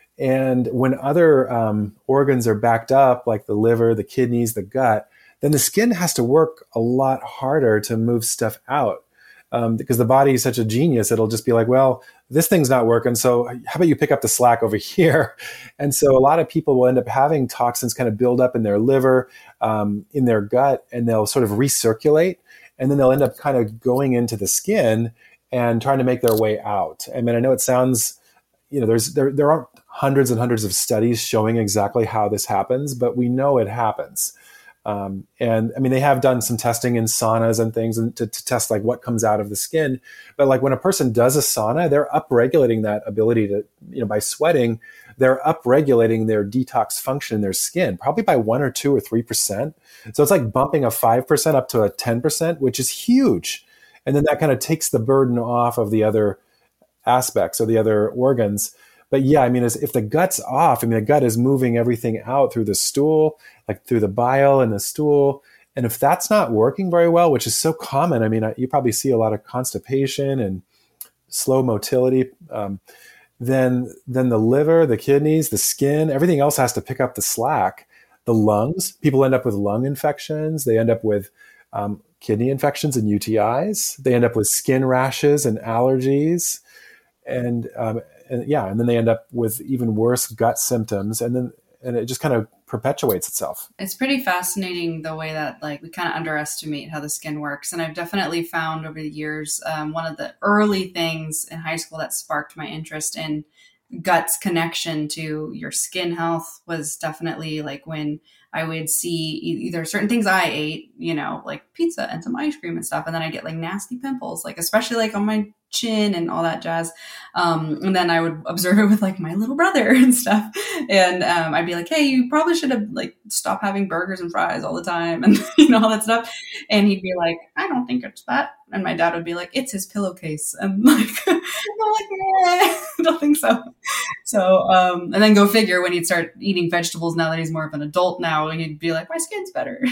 And when other um, organs are backed up, like the liver, the kidneys, the gut, then the skin has to work a lot harder to move stuff out. Um, because the body is such a genius, it'll just be like, well, this thing's not working, so how about you pick up the slack over here? And so a lot of people will end up having toxins kind of build up in their liver, um, in their gut, and they'll sort of recirculate, and then they'll end up kind of going into the skin and trying to make their way out. I mean, I know it sounds, you know, there's there there aren't hundreds and hundreds of studies showing exactly how this happens, but we know it happens. Um, and I mean, they have done some testing in saunas and things and to, to test like what comes out of the skin. But like when a person does a sauna, they're upregulating that ability to, you know, by sweating, they're upregulating their detox function in their skin, probably by one or two or three percent. So it's like bumping a five percent up to a ten percent, which is huge. And then that kind of takes the burden off of the other aspects or the other organs. But yeah, I mean, as, if the gut's off, I mean, the gut is moving everything out through the stool, like through the bile and the stool. And if that's not working very well, which is so common, I mean, you probably see a lot of constipation and slow motility, um, then, then the liver, the kidneys, the skin, everything else has to pick up the slack. The lungs, people end up with lung infections. They end up with um, kidney infections and U T Is. They end up with skin rashes and allergies. And, um, and yeah, and then they end up with even worse gut symptoms, and then and it just kind of perpetuates itself. It's pretty fascinating the way that like we kind of underestimate how the skin works. And I've definitely found over the years, um, one of the early things in high school that sparked my interest in gut's connection to your skin health was definitely like when I would see either certain things I ate, you know, like pizza and some ice cream and stuff. And then I get like nasty pimples, like especially like on my chin and all that jazz. Um, and then I would observe it with like my little brother and stuff. And um, I'd be like, hey, you probably should have like stopped having burgers and fries all the time and you know, all that stuff. And he'd be like, I don't think it's that. And my dad would be like, it's his pillowcase. And like, I'm like, I don't think so. So, um, and then go figure when he'd start eating vegetables now that he's more of an adult now, and he'd be like, my skin's better.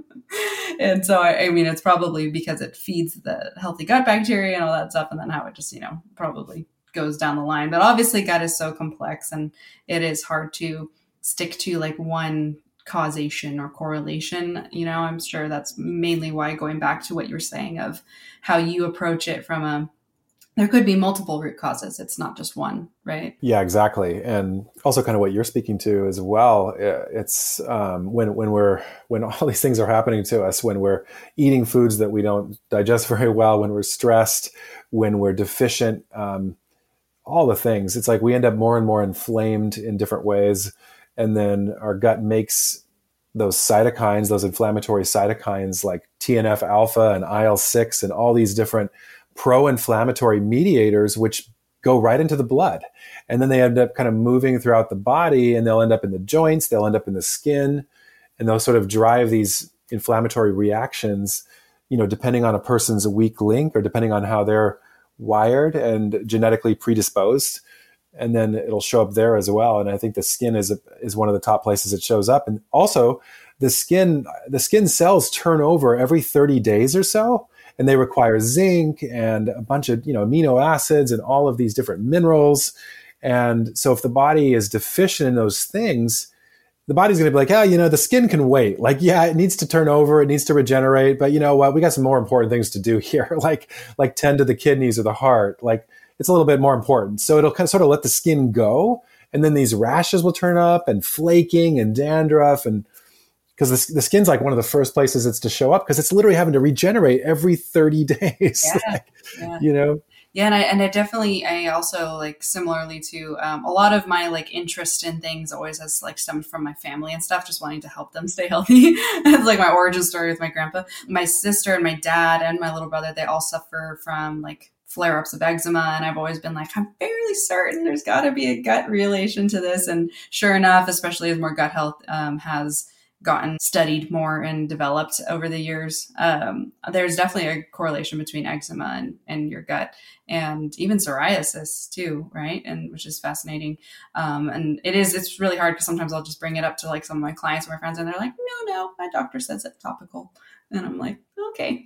And so, I, I mean, it's probably because it feeds the healthy gut bacteria and all that stuff. And then how it just, you know, probably goes down the line. But obviously gut is so complex and it is hard to stick to like one causation or correlation. You know, I'm sure that's mainly why, going back to what you were saying of how you approach it from a, there could be multiple root causes. It's not just one, right? Yeah, exactly. And also kind of what you're speaking to as well. It's um, when when we're when all these things are happening to us, when we're eating foods that we don't digest very well, when we're stressed, when we're deficient, um, all the things. It's like we end up more and more inflamed in different ways. And then our gut makes those cytokines, those inflammatory cytokines like T N F alpha and I L six and all these different pro-inflammatory mediators, which go right into the blood. And then they end up kind of moving throughout the body, and they'll end up in the joints, they'll end up in the skin, and they'll sort of drive these inflammatory reactions, you know, depending on a person's weak link or depending on how they're wired and genetically predisposed. And then it'll show up there as well. And I think the skin is a, is one of the top places it shows up. And also the skin, the skin cells turn over every thirty days or so. And they require zinc and a bunch of, you know, amino acids and all of these different minerals. And so if the body is deficient in those things, the body's going to be like, oh, you know, the skin can wait. Like, yeah, it needs to turn over. It needs to regenerate. But you know what? We got some more important things to do here, like, like tend to the kidneys or the heart. Like, it's a little bit more important. So it'll kind of sort of let the skin go. And then these rashes will turn up and flaking and dandruff, and because the, the skin's like one of the first places it's to show up because it's literally having to regenerate every thirty days. Yeah, like, yeah. You know? Yeah. And I, and I definitely, I also like similarly to um, a lot of my like interest in things always has like stemmed from my family and stuff, just wanting to help them stay healthy. It's like my origin story with my grandpa. My sister and my dad and my little brother, they all suffer from like flare-ups of eczema. And I've always been like, I'm fairly certain there's got to be a gut relation to this. And sure enough, especially as more gut health um, has gotten studied more and developed over the years. Um, there's definitely a correlation between eczema and, and your gut, and even psoriasis too, right? And which is fascinating. Um, and it is, it's really hard because sometimes I'll just bring it up to like some of my clients or my friends and they're like, no, no, my doctor says it's topical. And I'm like, okay.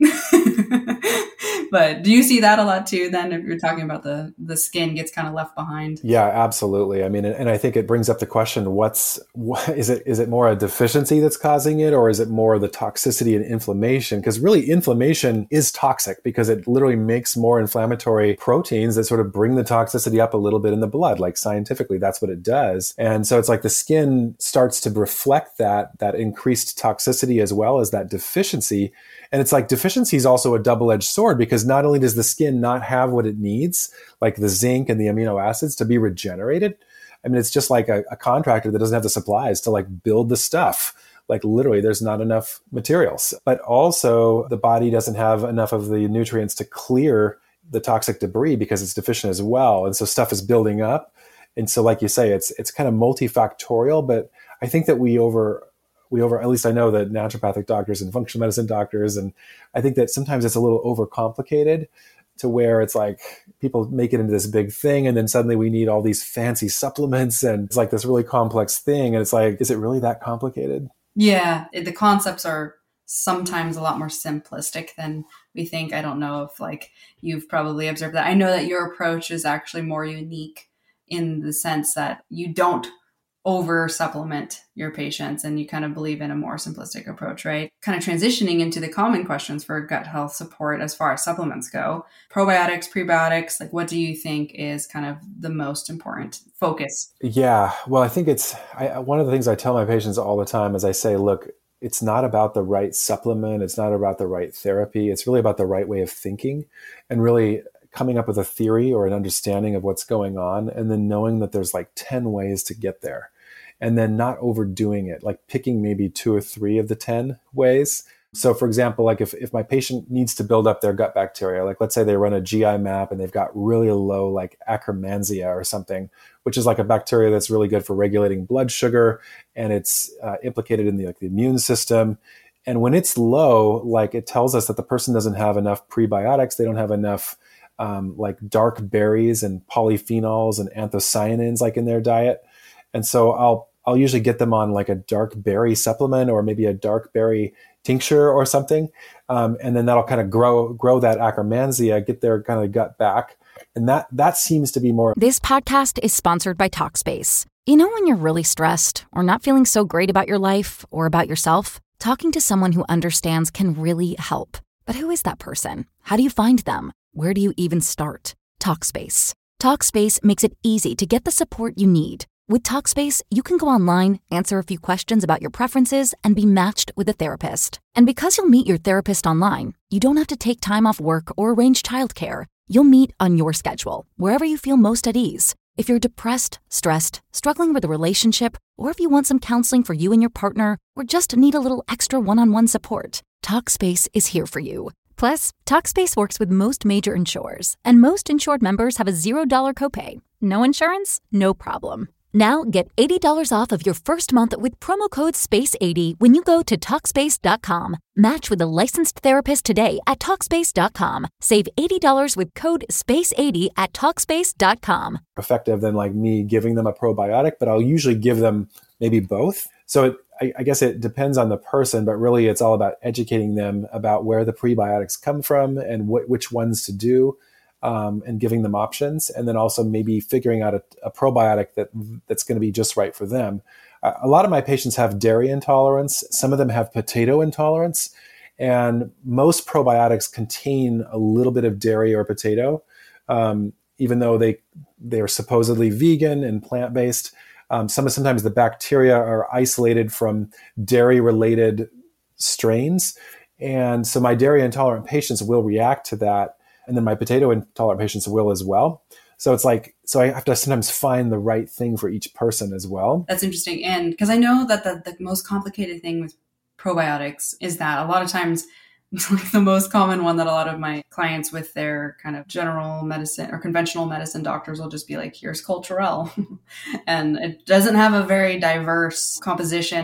But do you see that a lot too, then, if you're talking about the, the skin gets kind of left behind? Yeah, absolutely. I mean, and I think it brings up the question, what's, what, is it, is it more a deficiency that's causing it, or is it more the toxicity and inflammation? Because really inflammation is toxic because it literally makes more inflammatory proteins that sort of bring the toxicity up a little bit in the blood. Like scientifically, that's what it does. And so it's like the skin starts to reflect that, that increased toxicity as well as that deficiency. And it's like deficiency is also a double-edged sword, because not only does the skin not have what it needs, like the zinc and the amino acids to be regenerated. I mean, it's just like a, a contractor that doesn't have the supplies to like build the stuff. Like literally there's not enough materials, but also the body doesn't have enough of the nutrients to clear the toxic debris because it's deficient as well. And so stuff is building up. And so like you say, it's, it's kind of multifactorial, but I think that we over, we over, at least I know that naturopathic doctors and functional medicine doctors, and I think that sometimes it's a little overcomplicated to where it's like people make it into this big thing and then suddenly we need all these fancy supplements and it's like this really complex thing. And it's like, is it really that complicated? Yeah, it, the concepts are sometimes a lot more simplistic than we think. I don't know if like you've probably observed that. I know that your approach is actually more unique in the sense that you don't over supplement your patients and you kind of believe in a more simplistic approach, right? Kind of transitioning into the common questions for gut health support as far as supplements go. Probiotics, prebiotics, like what do you think is kind of the most important focus? Yeah, well, I think it's, I, one of the things I tell my patients all the time is I say, look, it's not about the right supplement. It's not about the right therapy. It's really about the right way of thinking and really coming up with a theory or an understanding of what's going on, and then knowing that there's like ten ways to get there. And then not overdoing it, like picking maybe two or three of the ten ways. So for example, like if, if my patient needs to build up their gut bacteria, like let's say they run a G I map and they've got really low like Akkermansia or something, which is like a bacteria that's really good for regulating blood sugar, and it's uh, implicated in the, like, the immune system. And when it's low, like it tells us that the person doesn't have enough prebiotics, they don't have enough um, like dark berries and polyphenols and anthocyanins like in their diet. And so I'll I'll usually get them on like a dark berry supplement or maybe a dark berry tincture or something. Um, and then that'll kind of grow grow that Akkermansia, get their kind of gut back. And that that seems to be more. This podcast is sponsored by Talkspace. You know when you're really stressed or not feeling so great about your life or about yourself? Talking to someone who understands can really help. But who is that person? How do you find them? Where do you even start? Talkspace. Talkspace makes it easy to get the support you need. With Talkspace, you can go online, answer a few questions about your preferences, and be matched with a therapist. And because you'll meet your therapist online, you don't have to take time off work or arrange childcare. You'll meet on your schedule, wherever you feel most at ease. If you're depressed, stressed, struggling with a relationship, or if you want some counseling for you and your partner, or just need a little extra one-on-one support, Talkspace is here for you. Plus, Talkspace works with most major insurers, and most insured members have a zero dollar copay. No insurance? No problem. Now get eighty dollars off of your first month with promo code space eighty when you go to Talkspace dot com. Match with a licensed therapist today at Talkspace dot com. Save eighty dollars with code space eighty at Talkspace dot com. Effective than like me giving them a probiotic, but I'll usually give them maybe both. So it, I, I guess it depends on the person, but really it's all about educating them about where the prebiotics come from and wh- which ones to do. Um, and giving them options, and then also maybe figuring out a, a probiotic that that's going to be just right for them. Uh, a lot of my patients have dairy intolerance. Some of them have potato intolerance, and most probiotics contain a little bit of dairy or potato, um, even though they they are supposedly vegan and plant-based. Um, some sometimes the bacteria are isolated from dairy-related strains, and so my dairy intolerant patients will react to that. And then my potato intolerant patients will as well. So it's like, so I have to sometimes find the right thing for each person as well. That's interesting. And because I know that the, the most complicated thing with probiotics is that a lot of times, like the most common one that a lot of my clients with their kind of general medicine or conventional medicine doctors will just be like, here's Culturelle. And it doesn't have a very diverse composition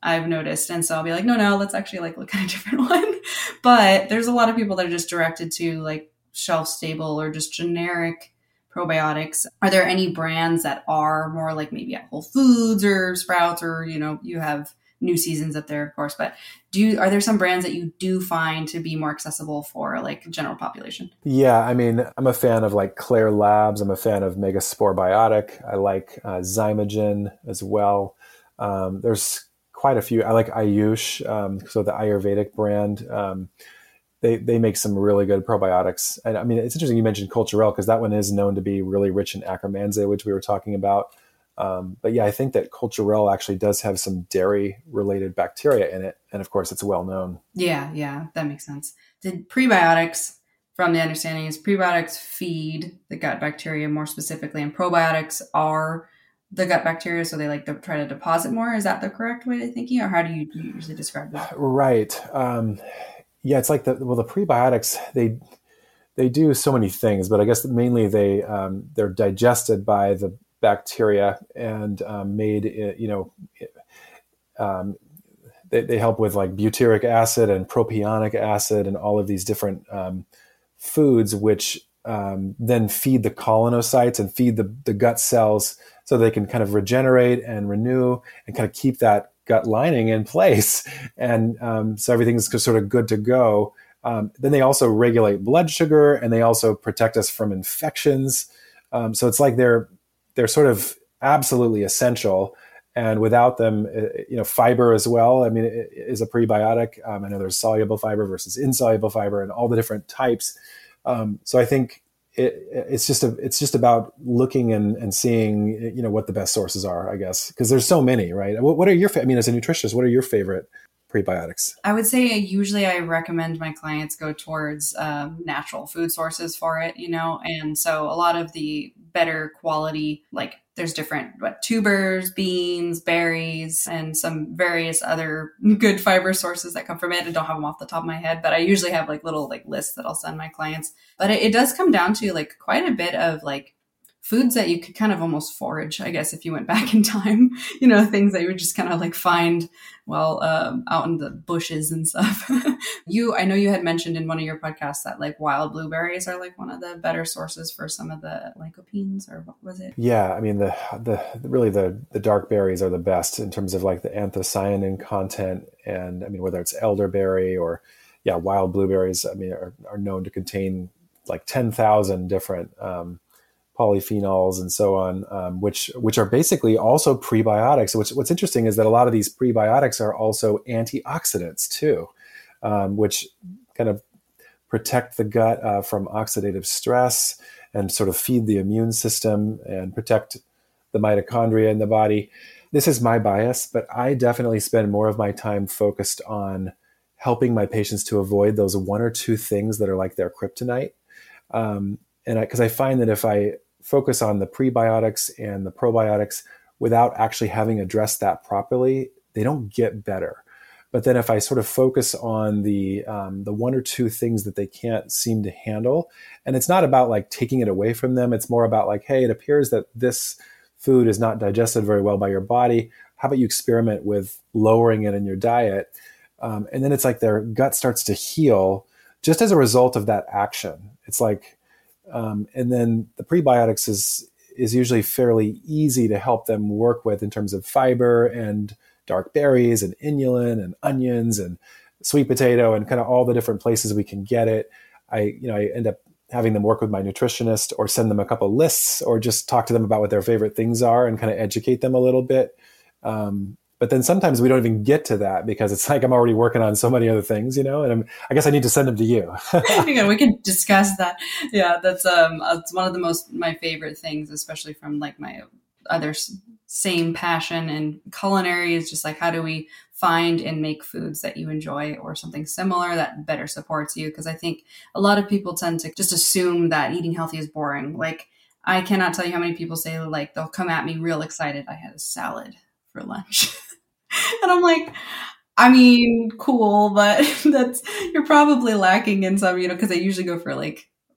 I've noticed. And so I'll be like, no, no, let's actually like look at a different one. But there's a lot of people that are just directed to like shelf stable or just generic probiotics. Are there any brands that are more like maybe at Whole Foods or Sprouts, or, you know, you have New Seasons up there, of course, but do you, are there some brands that you do find to be more accessible for like general population? Yeah, I mean, I'm a fan of like Claire Labs. I'm a fan of Megaspore Biotic. I like uh, Zymogen as well. Um, there's quite a few. I like Ayush, um, so the Ayurvedic brand. Um, they they make some really good probiotics. And I mean, it's interesting you mentioned Culturelle, because that one is known to be really rich in Akkermansia, which we were talking about. Um, but yeah, I think that Culturelle actually does have some dairy-related bacteria in it. And of course, it's well known. Yeah, yeah, that makes sense. Did prebiotics, from the understanding, is prebiotics feed the gut bacteria more specifically, and probiotics are the gut bacteria, so they like to try to deposit more? Is that the correct way of thinking, or how do you usually describe that? Right. Um, yeah, it's like the well, the prebiotics they they do so many things, but I guess mainly they um, they're digested by the bacteria and um, made, you know, um, they, they help with like butyric acid and propionic acid and all of these different um, foods, which um, then feed the colonocytes and feed the, the gut cells so they can kind of regenerate and renew and kind of keep that gut lining in place. And um, so everything's sort of good to go. Um, then they also regulate blood sugar, and they also protect us from infections. Um, so it's like they're they're sort of absolutely essential. And without them, you know, fiber as well, I mean, it is a prebiotic. Um, I know there's soluble fiber versus insoluble fiber and all the different types. Um, so I think it, it's just a, it's just about looking and, and seeing, you know, what the best sources are, I guess, because there's so many, right? What, what are your, I mean, as a nutritionist, what are your favorite prebiotics? I would say usually I recommend my clients go towards um, natural food sources for it, you know, and so a lot of the better quality, like there's different what, tubers, beans, berries, and some various other good fiber sources that come from it. I don't have them off the top of my head, but I usually have like little like lists that I'll send my clients. But it, it does come down to like quite a bit of like foods that you could kind of almost forage, I guess, if you went back in time, you know, things that you would just kind of like find, well, um, out in the bushes and stuff. you, I know you had mentioned in one of your podcasts that like wild blueberries are like one of the better sources for some of the lycopenes, or what was it? Yeah. I mean, the, the, really the, the dark berries are the best in terms of like the anthocyanin content. And I mean, whether it's elderberry or yeah, wild blueberries, I mean, are, are known to contain like ten thousand different, um, polyphenols and so on, um, which which are basically also prebiotics. Which, what's interesting is that a lot of these prebiotics are also antioxidants too, um, which kind of protect the gut uh, from oxidative stress and sort of feed the immune system and protect the mitochondria in the body. This is my bias, but I definitely spend more of my time focused on helping my patients to avoid those one or two things that are like their kryptonite. Um, and because I, I find that if I focus on the prebiotics and the probiotics without actually having addressed that properly, they don't get better. But then if I sort of focus on the um, the one or two things that they can't seem to handle, and it's not about like taking it away from them, it's more about like, hey, it appears that this food is not digested very well by your body. How about you experiment with lowering it in your diet? Um, and then it's like their gut starts to heal just as a result of that action. It's like, Um, and then the prebiotics is is usually fairly easy to help them work with in terms of fiber and dark berries and inulin and onions and sweet potato and kind of all the different places we can get it. I, you know, I end up having them work with my nutritionist or send them a couple lists or just talk to them about what their favorite things are and kind of educate them a little bit. Um, But then sometimes we don't even get to that because it's like I'm already working on so many other things, you know, and I'm, I guess I need to send them to you. Yeah, we can discuss that. Yeah, that's um, it's one of the most, my favorite things, especially from like my other same passion and culinary is just like, how do we find and make foods that you enjoy or something similar that better supports you? Because I think a lot of people tend to just assume that eating healthy is boring. Like I cannot tell you how many people say like, they'll come at me real excited. I had a salad for lunch. And I'm like, I mean, cool, but that's, you're probably lacking in some, you know, because I usually go for like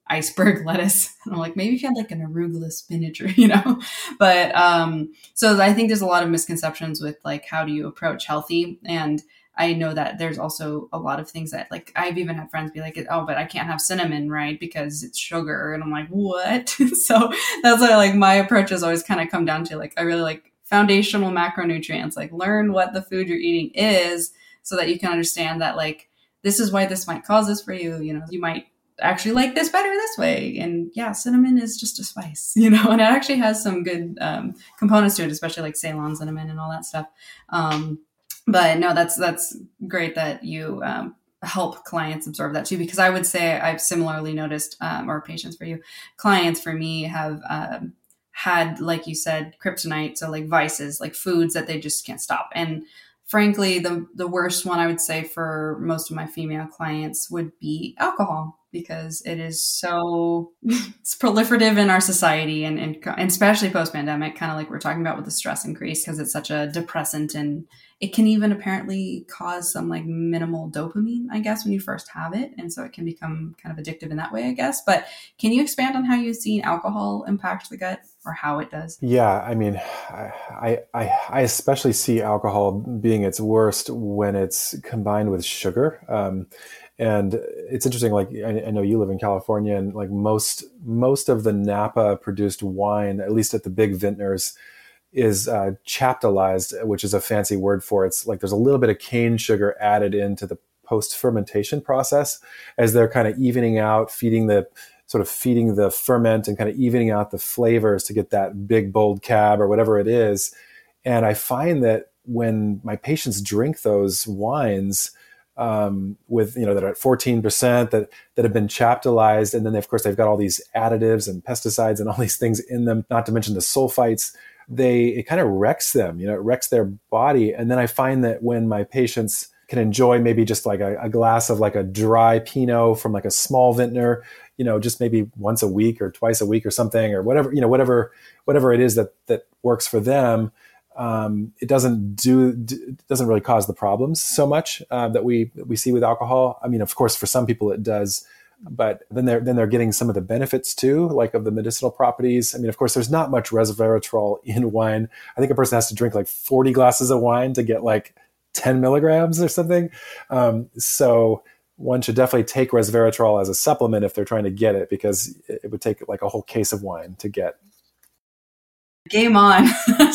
iceberg lettuce. And I'm like, maybe if you had like an arugula spinach or, you know, but, um, so I think there's a lot of misconceptions with like, how do you approach healthy? And I know that there's also a lot of things that like, I've even had friends be like, oh, but I can't have cinnamon, right? Because it's sugar. And I'm like, what? So that's why like my approach has always kind of come down to like, I really like foundational macronutrients, like learn what the food you're eating is so that you can understand that like, this is why this might cause this for you. You know, you might actually like this better this way. And yeah, cinnamon is just a spice, you know, and it actually has some good um, components to it, especially like Ceylon cinnamon and all that stuff. Um, but no, that's, that's great that you um, help clients absorb that too, because I would say I've similarly noticed, um, or patients for you, clients for me have um, had, like you said, kryptonite. So like vices, like foods that they just can't stop. And frankly, the, the worst one I would say for most of my female clients would be alcohol, because it is so it's proliferative in our society and, and, and especially post-pandemic, kind of like we're talking about with the stress increase, because it's such a depressant and it can even apparently cause some like minimal dopamine, I guess, when you first have it. And so it can become kind of addictive in that way, I guess. But can you expand on how you've seen alcohol impact the gut or how it does? Yeah, I mean, I, I, I especially see alcohol being its worst when it's combined with sugar. Um, and it's interesting, like I, I know you live in California, and like most most of the Napa produced wine, at least at the big vintners, is uh, chaptalized, which is a fancy word for it. It's like there's a little bit of cane sugar added into the post-fermentation process as they're kind of evening out, feeding the sort of feeding the ferment and kind of evening out the flavors to get that big, bold cab or whatever it is. And I find that when my patients drink those wines, um, with, you know, that are at fourteen percent that, that have been chaptalized. And then of course they've got all these additives and pesticides and all these things in them, not to mention the sulfites. They, it kind of wrecks them, you know, it wrecks their body. And then I find that when my patients can enjoy maybe just like a, a glass of like a dry Pinot from like a small vintner, you know, just maybe once a week or twice a week or something, or whatever, you know, whatever, whatever it is that, that works for them. Um, it doesn't do, d- doesn't really cause the problems so much, uh, that we, that we see with alcohol. I mean, of course, for some people it does, but then they're, then they're getting some of the benefits too, like of the medicinal properties. I mean, of course, there's not much resveratrol in wine. I think a person has to drink like forty glasses of wine to get like ten milligrams or something. Um, so one should definitely take resveratrol as a supplement if they're trying to get it, because it would take like a whole case of wine to get. Game on.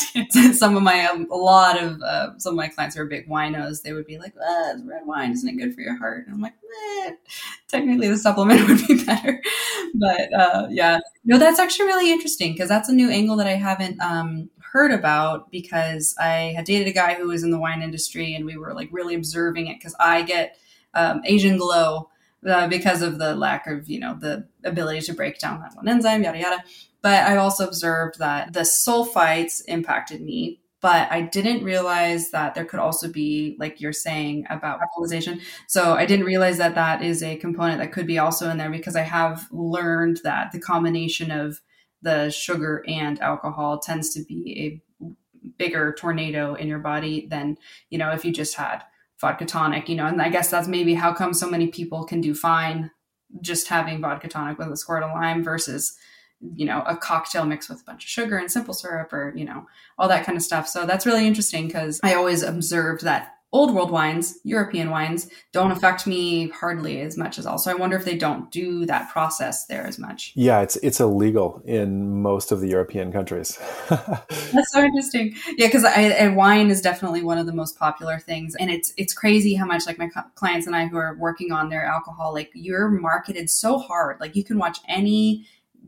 Some of my, um, a lot of, uh, some of my clients who are big winos, they would be like, ah, it's red wine, isn't it good for your heart? And I'm like, eh, technically the supplement would be better. But, uh, yeah, no, that's actually really interesting, because that's a new angle that I haven't, um, heard about, because I had dated a guy who was in the wine industry and we were like really observing it, because I get, um, Asian glow, uh, because of the lack of, you know, the ability to break down that one enzyme, yada, yada. But I also observed that the sulfites impacted me, but I didn't realize that there could also be, like you're saying, about alcoholization. So I didn't realize that that is a component that could be also in there, because I have learned that the combination of the sugar and alcohol tends to be a bigger tornado in your body than, you know, if you just had vodka tonic, you know, and I guess that's maybe how come so many people can do fine just having vodka tonic with a squirt of lime versus, you know, a cocktail mixed with a bunch of sugar and simple syrup, or, you know, all that kind of stuff. So that's really interesting, because I always observed that old world wines, European wines, don't affect me hardly as much as also. I wonder if they don't do that process there as much. Yeah, it's it's illegal in most of the European countries. That's so interesting. Yeah, because wine is definitely one of the most popular things. And it's it's crazy how much, like my co- clients and I who are working on their alcohol, like you're marketed so hard. Like you can watch any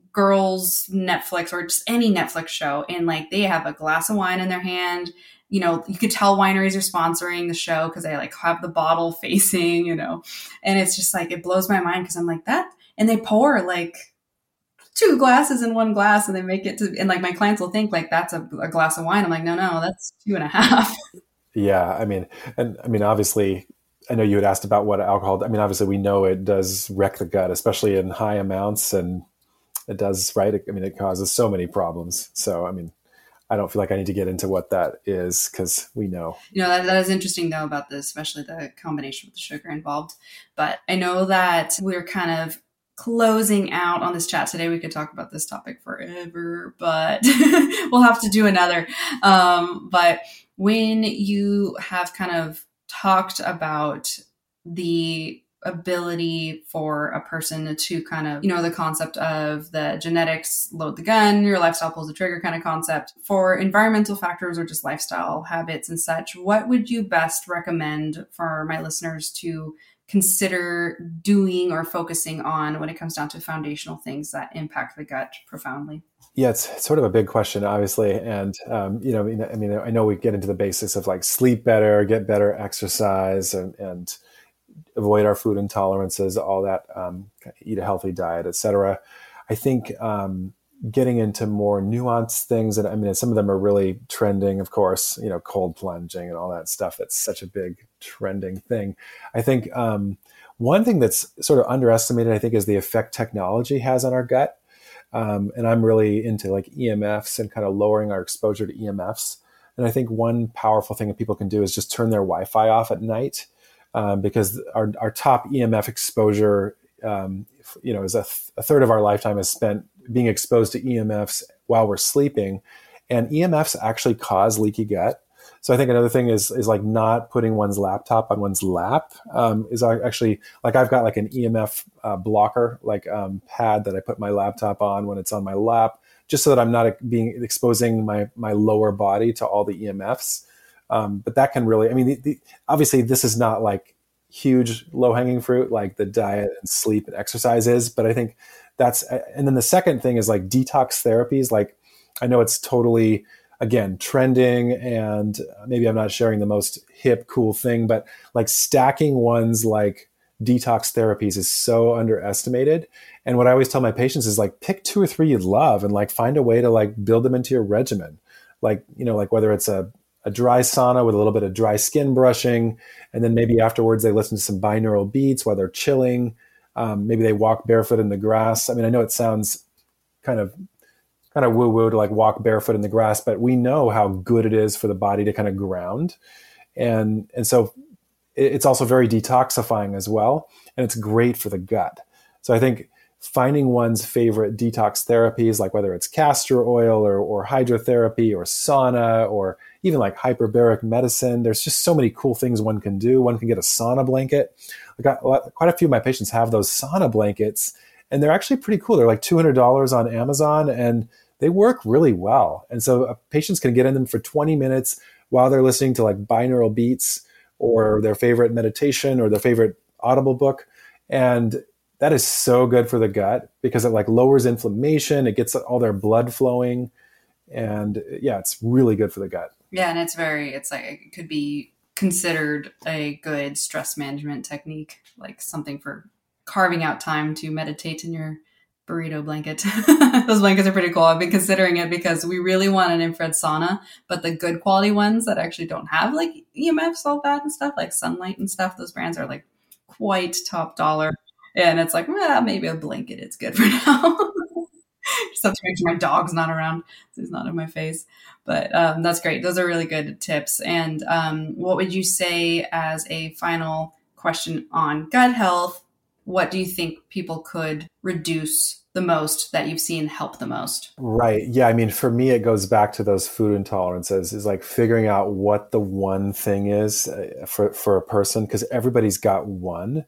girls Netflix or just any Netflix show, and like they have a glass of wine in their hand. You know, you could tell wineries are sponsoring the show because they like have the bottle facing, you know, and it's just like, it blows my mind, because I'm like that. And they pour like two glasses in one glass and they make it to, and like my clients will think like that's a, a glass of wine. I'm like, no, no, that's two and a half. Yeah. I mean, and I mean, obviously, I know you had asked about what alcohol, I mean, obviously we know it does wreck the gut, especially in high amounts, and it does, right? I mean, it causes so many problems. So, I mean, I don't feel like I need to get into what that is, because we know. You know, that, that is interesting though about this, especially the combination with the sugar involved. But I know that we're kind of closing out on this chat today, we could talk about this topic forever, but we'll have to do another. Um, but when you have kind of talked about the ability for a person to kind of, you know, the concept of the genetics load the gun, your lifestyle pulls the trigger kind of concept for environmental factors or just lifestyle habits and such, what would you best recommend for my listeners to consider doing or focusing on when it comes down to foundational things that impact the gut profoundly? Yeah, it's sort of a big question, obviously. And, um, you know, I mean, I know we get into the basics of like sleep better, get better exercise, and, and avoid our food intolerances, all that, um, eat a healthy diet, et cetera. I think um, getting into more nuanced things, and I mean, some of them are really trending, of course, you know, cold plunging and all that stuff. That's such a big trending thing. I think um, one thing that's sort of underestimated, I think, is the effect technology has on our gut. Um, and I'm really into like E M Fs and kind of lowering our exposure to E M Fs. And I think one powerful thing that people can do is just turn their Wi-Fi off at night, um, because our, our top E M F exposure, um, you know, is a, th- a third of our lifetime is spent being exposed to E M Fs while we're sleeping. And E M Fs actually cause leaky gut. So I think another thing is is like not putting one's laptop on one's lap, um, is actually, like I've got like an E M F uh, blocker, like um, pad that I put my laptop on when it's on my lap, just so that I'm not being exposing my my lower body to all the E M Fs. Um, but that can really, I mean, the, the, obviously this is not like huge low hanging fruit like the diet and sleep and exercise is, but I think that's, and then the second thing is like detox therapies. Like I know it's totally, again, trending, and maybe I'm not sharing the most hip, cool thing, but like stacking one's like detox therapies is so underestimated. And what I always tell my patients is like, pick two or three you love and like find a way to like build them into your regimen. Like, you know, like whether it's a, a dry sauna with a little bit of dry skin brushing, and then maybe afterwards they listen to some binaural beats while they're chilling. Um, maybe they walk barefoot in the grass. I mean, I know it sounds kind of kind of woo-woo to like walk barefoot in the grass, but we know how good it is for the body to kind of ground. And, and so it's also very detoxifying as well. And it's great for the gut. So I think finding one's favorite detox therapies, like whether it's castor oil or, or hydrotherapy or sauna, or even like hyperbaric medicine, there's just so many cool things one can do. One can get a sauna blanket. I got quite a few of my patients have those sauna blankets, and they're actually pretty cool. They're like two hundred dollars on Amazon, and they work really well. And so uh, patients can get in them for twenty minutes while they're listening to like binaural beats or their favorite meditation or their favorite Audible book. And that is so good for the gut because it like lowers inflammation. It gets all their blood flowing. And yeah, it's really good for the gut. Yeah. And it's very, it's like, it could be considered a good stress management technique, like something for carving out time to meditate in your burrito blanket. Those blankets are pretty cool. I've been considering it because we really want an infrared sauna, but the good quality ones that actually don't have like E M Fs, all that and stuff, like Sunlight and stuff, those brands are like quite top dollar. And it's like, well, maybe a blanket, it's good for now. Just have to make sure my dog's not around, so he's not in my face. But um, that's great. Those are really good tips. And um, what would you say as a final question on gut health? What do you think people could reduce the most that you've seen help the most? Right. Yeah. I mean, for me, it goes back to those food intolerances, is like figuring out what the one thing is for, for a person, because everybody's got one.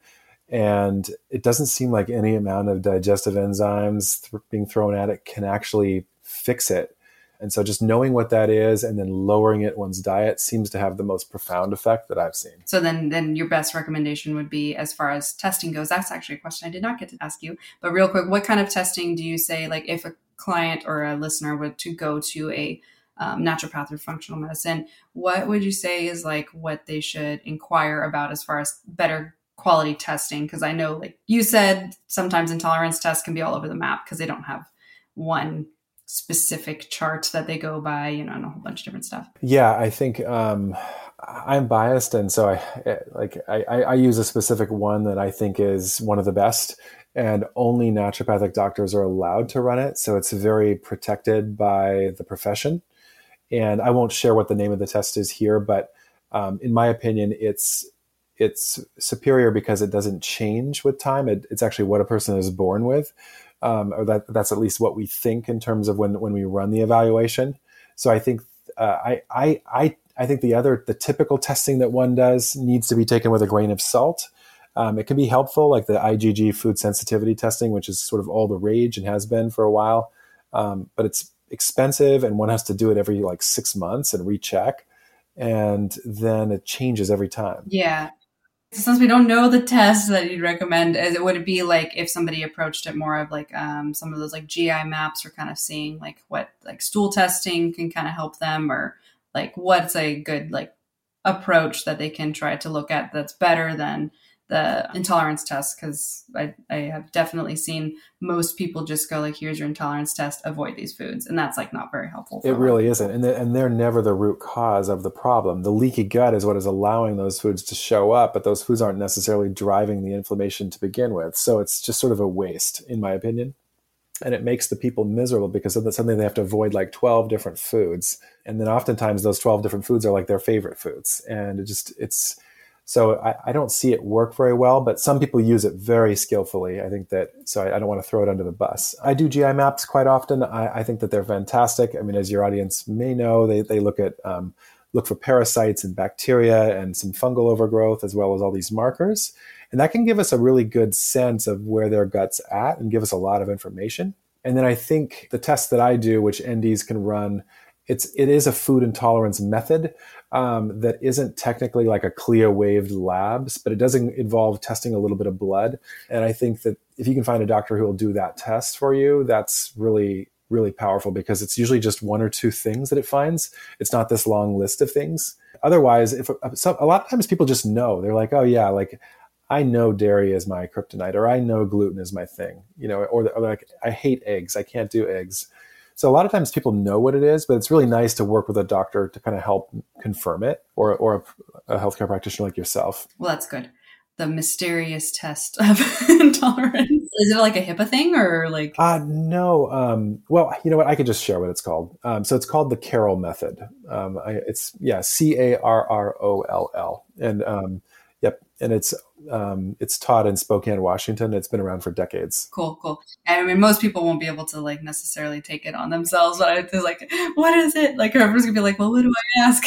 And it doesn't seem like any amount of digestive enzymes th- being thrown at it can actually fix it. And so just knowing what that is and then lowering it one's diet seems to have the most profound effect that I've seen. So then then your best recommendation would be, as far as testing goes, that's actually a question I did not get to ask you, but real quick, what kind of testing do you say, like if a client or a listener were to go to a um, naturopath or functional medicine, what would you say is like what they should inquire about as far as better quality testing? Because I know, like you said, sometimes intolerance tests can be all over the map because they don't have one specific chart that they go by, you know, and a whole bunch of different stuff. Yeah, I think um, I'm biased. And so I like I, I use a specific one that I think is one of the best, and only naturopathic doctors are allowed to run it. So it's very protected by the profession. And I won't share what the name of the test is here, but um, in my opinion, it's it's superior because it doesn't change with time. It, it's actually what a person is born with. Um, or that that's at least what we think in terms of when, when we run the evaluation. So I think uh, I, I, I, I think the other, the typical testing that one does needs to be taken with a grain of salt. Um, it can be helpful, like the I G G food sensitivity testing, which is sort of all the rage and has been for a while. Um, but it's expensive and one has to do it every like six months and recheck. And then it changes every time. Yeah. Since we don't know the test that you'd recommend, is it would it be like if somebody approached it more of like um, some of those like G I maps or kind of seeing like what like stool testing can kind of help them, or like what's a good like approach that they can try to look at that's better than the intolerance test? Because I, I have definitely seen most people just go like, here's your intolerance test, avoid these foods. And that's like not very helpful. It really isn't. And they're, and they're never the root cause of the problem. The leaky gut is what is allowing those foods to show up, but those foods aren't necessarily driving the inflammation to begin with. So it's just sort of a waste, in my opinion. And it makes the people miserable because suddenly they have to avoid like twelve different foods. And then oftentimes those twelve different foods are like their favorite foods. And it just, it's, So I, I don't see it work very well, but some people use it very skillfully. I think that, so I, I don't want to throw it under the bus. I do G I maps quite often. I, I think that they're fantastic. I mean, as your audience may know, they, they look at, um, look for parasites and bacteria and some fungal overgrowth, as well as all these markers. And that can give us a really good sense of where their gut's at and give us a lot of information. And then I think the test that I do, which N Ds can run, It's it is a food intolerance method um, that isn't technically like a CLIA waived labs, but it does involve testing a little bit of blood. And I think that if you can find a doctor who will do that test for you, that's really, really powerful because it's usually just one or two things that it finds. It's not this long list of things. Otherwise, if so, a lot of times people just know, they're like, oh yeah, like I know dairy is my kryptonite, or I know gluten is my thing, you know, or, or like I hate eggs, I can't do eggs. So a lot of times people know what it is, but it's really nice to work with a doctor to kind of help confirm it, or or a, a healthcare practitioner like yourself. Well, that's good. The mysterious test of intolerance. Is it like a HIPAA thing or like? Uh, no. Um, well, you know what? I could just share what it's called. Um, so it's called the Carroll method. Um, I, it's, yeah, C A R R O L L. And um, yep. And it's um, it's taught in Spokane, Washington. It's been around for decades. Cool, cool. I mean, most people won't be able to like necessarily take it on themselves, but it's like, what is it? Like, everyone's gonna be like, well, what do I ask?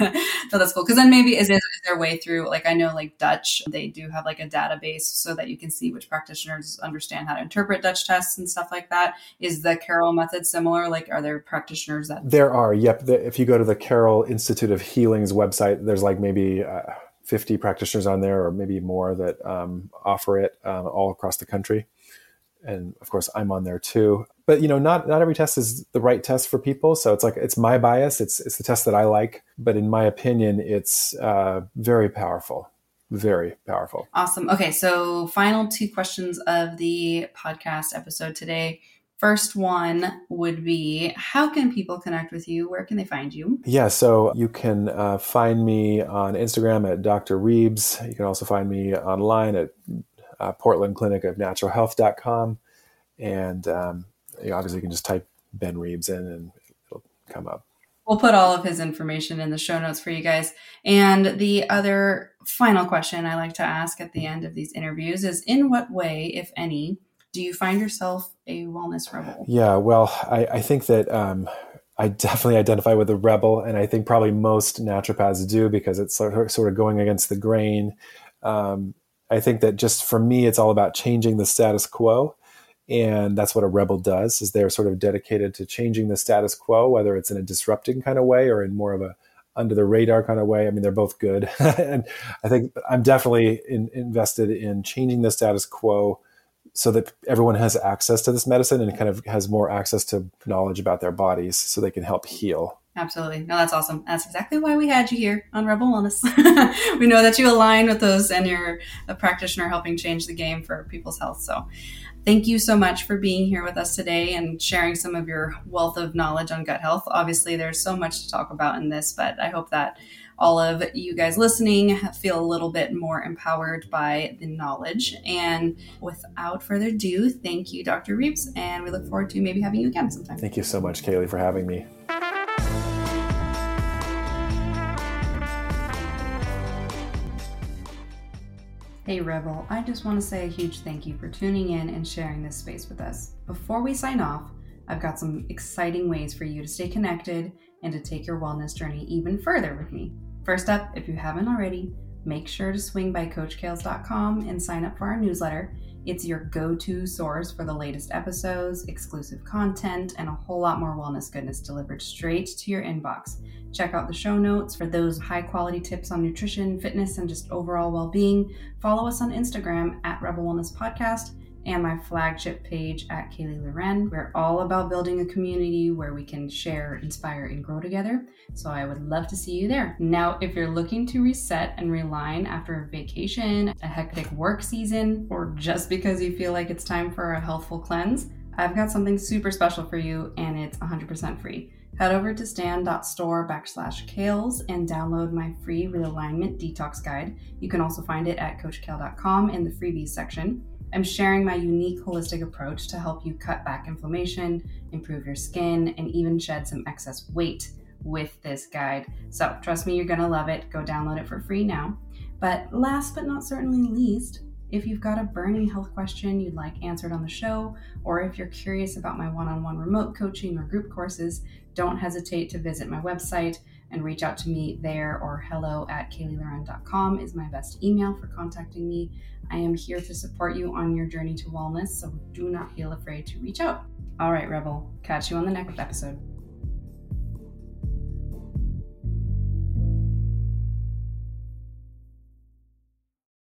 So that's cool. Because then maybe is, is there a way through? Like, I know like Dutch, they do have like a database so that you can see which practitioners understand how to interpret Dutch tests and stuff like that. Is the Carroll method similar? Like, are there practitioners that? There are. Yep. The, if you go to the Carroll Institute of Healing's website, there's like maybe Uh, fifty practitioners on there, or maybe more, that um, offer it um, all across the country. And of course, I'm on there too. But you know, not not every test is the right test for people. So it's like it's my bias. It's it's the test that I like. But in my opinion, it's uh, very powerful, very powerful. Awesome. Okay, so final two questions of the podcast episode today. First one would be, how can people connect with you? Where can they find you? Yeah, so you can uh, find me on Instagram at Doctor Reebs. You can also find me online at uh, Portland Clinic of Natural Health dot com. And um, you know, obviously you can just type Ben Reebs in and it'll come up. We'll put all of his information in the show notes for you guys. And the other final question I like to ask at the end of these interviews is, in what way, if any, do you find yourself a wellness rebel? Yeah, well, I, I think that um, I definitely identify with a rebel, and I think probably most naturopaths do, because it's sort of, sort of going against the grain. Um, I think that just for me, it's all about changing the status quo. And that's what a rebel does, is they're sort of dedicated to changing the status quo, whether it's in a disrupting kind of way or in more of a under the radar kind of way. I mean, they're both good. And I think I'm definitely in, invested in changing the status quo so that everyone has access to this medicine and kind of has more access to knowledge about their bodies so they can help heal. Absolutely. No, that's awesome. That's exactly why we had you here on Rebel Wellness. We know that you align with those and you're a practitioner helping change the game for people's health. So thank you so much for being here with us today and sharing some of your wealth of knowledge on gut health. Obviously, there's so much to talk about in this, but I hope that all of you guys listening feel a little bit more empowered by the knowledge. And without further ado, thank you, Doctor Reebs, and we look forward to maybe having you again sometime. Thank you so much, Kaylee, for having me. Hey Rebel, I just want to say a huge thank you for tuning in and sharing this space with us. Before we sign off, I've got some exciting ways for you to stay connected and to take your wellness journey even further with me. First up, if you haven't already, make sure to swing by coach kales dot com and sign up for our newsletter. It's your go-to source for the latest episodes, exclusive content, and a whole lot more wellness goodness delivered straight to your inbox. Check out the show notes for those high-quality tips on nutrition, fitness, and just overall well-being. Follow us on Instagram at Rebel Wellness Podcast and my flagship page at Kaylee Loren. We're all about building a community where we can share, inspire, and grow together. So I would love to see you there. Now, if you're looking to reset and realign after a vacation, a hectic work season, or just because you feel like it's time for a healthful cleanse, I've got something super special for you, and it's one hundred percent free. Head over to stan.store backslash kales and download my free realignment detox guide. You can also find it at coach kale dot com in the freebies section. I'm sharing my unique holistic approach to help you cut back inflammation, improve your skin, and even shed some excess weight with this guide. So trust me, you're gonna love it. Go download it for free now. But last but not certainly least, if you've got a burning health question you'd like answered on the show, or if you're curious about my one-on-one remote coaching or group courses, don't hesitate to visit my website and reach out to me there, or hello at kaylee loren dot com is my best email for contacting me. I am here to support you on your journey to wellness, so do not feel afraid to reach out. All right, Rebel, catch you on the next episode.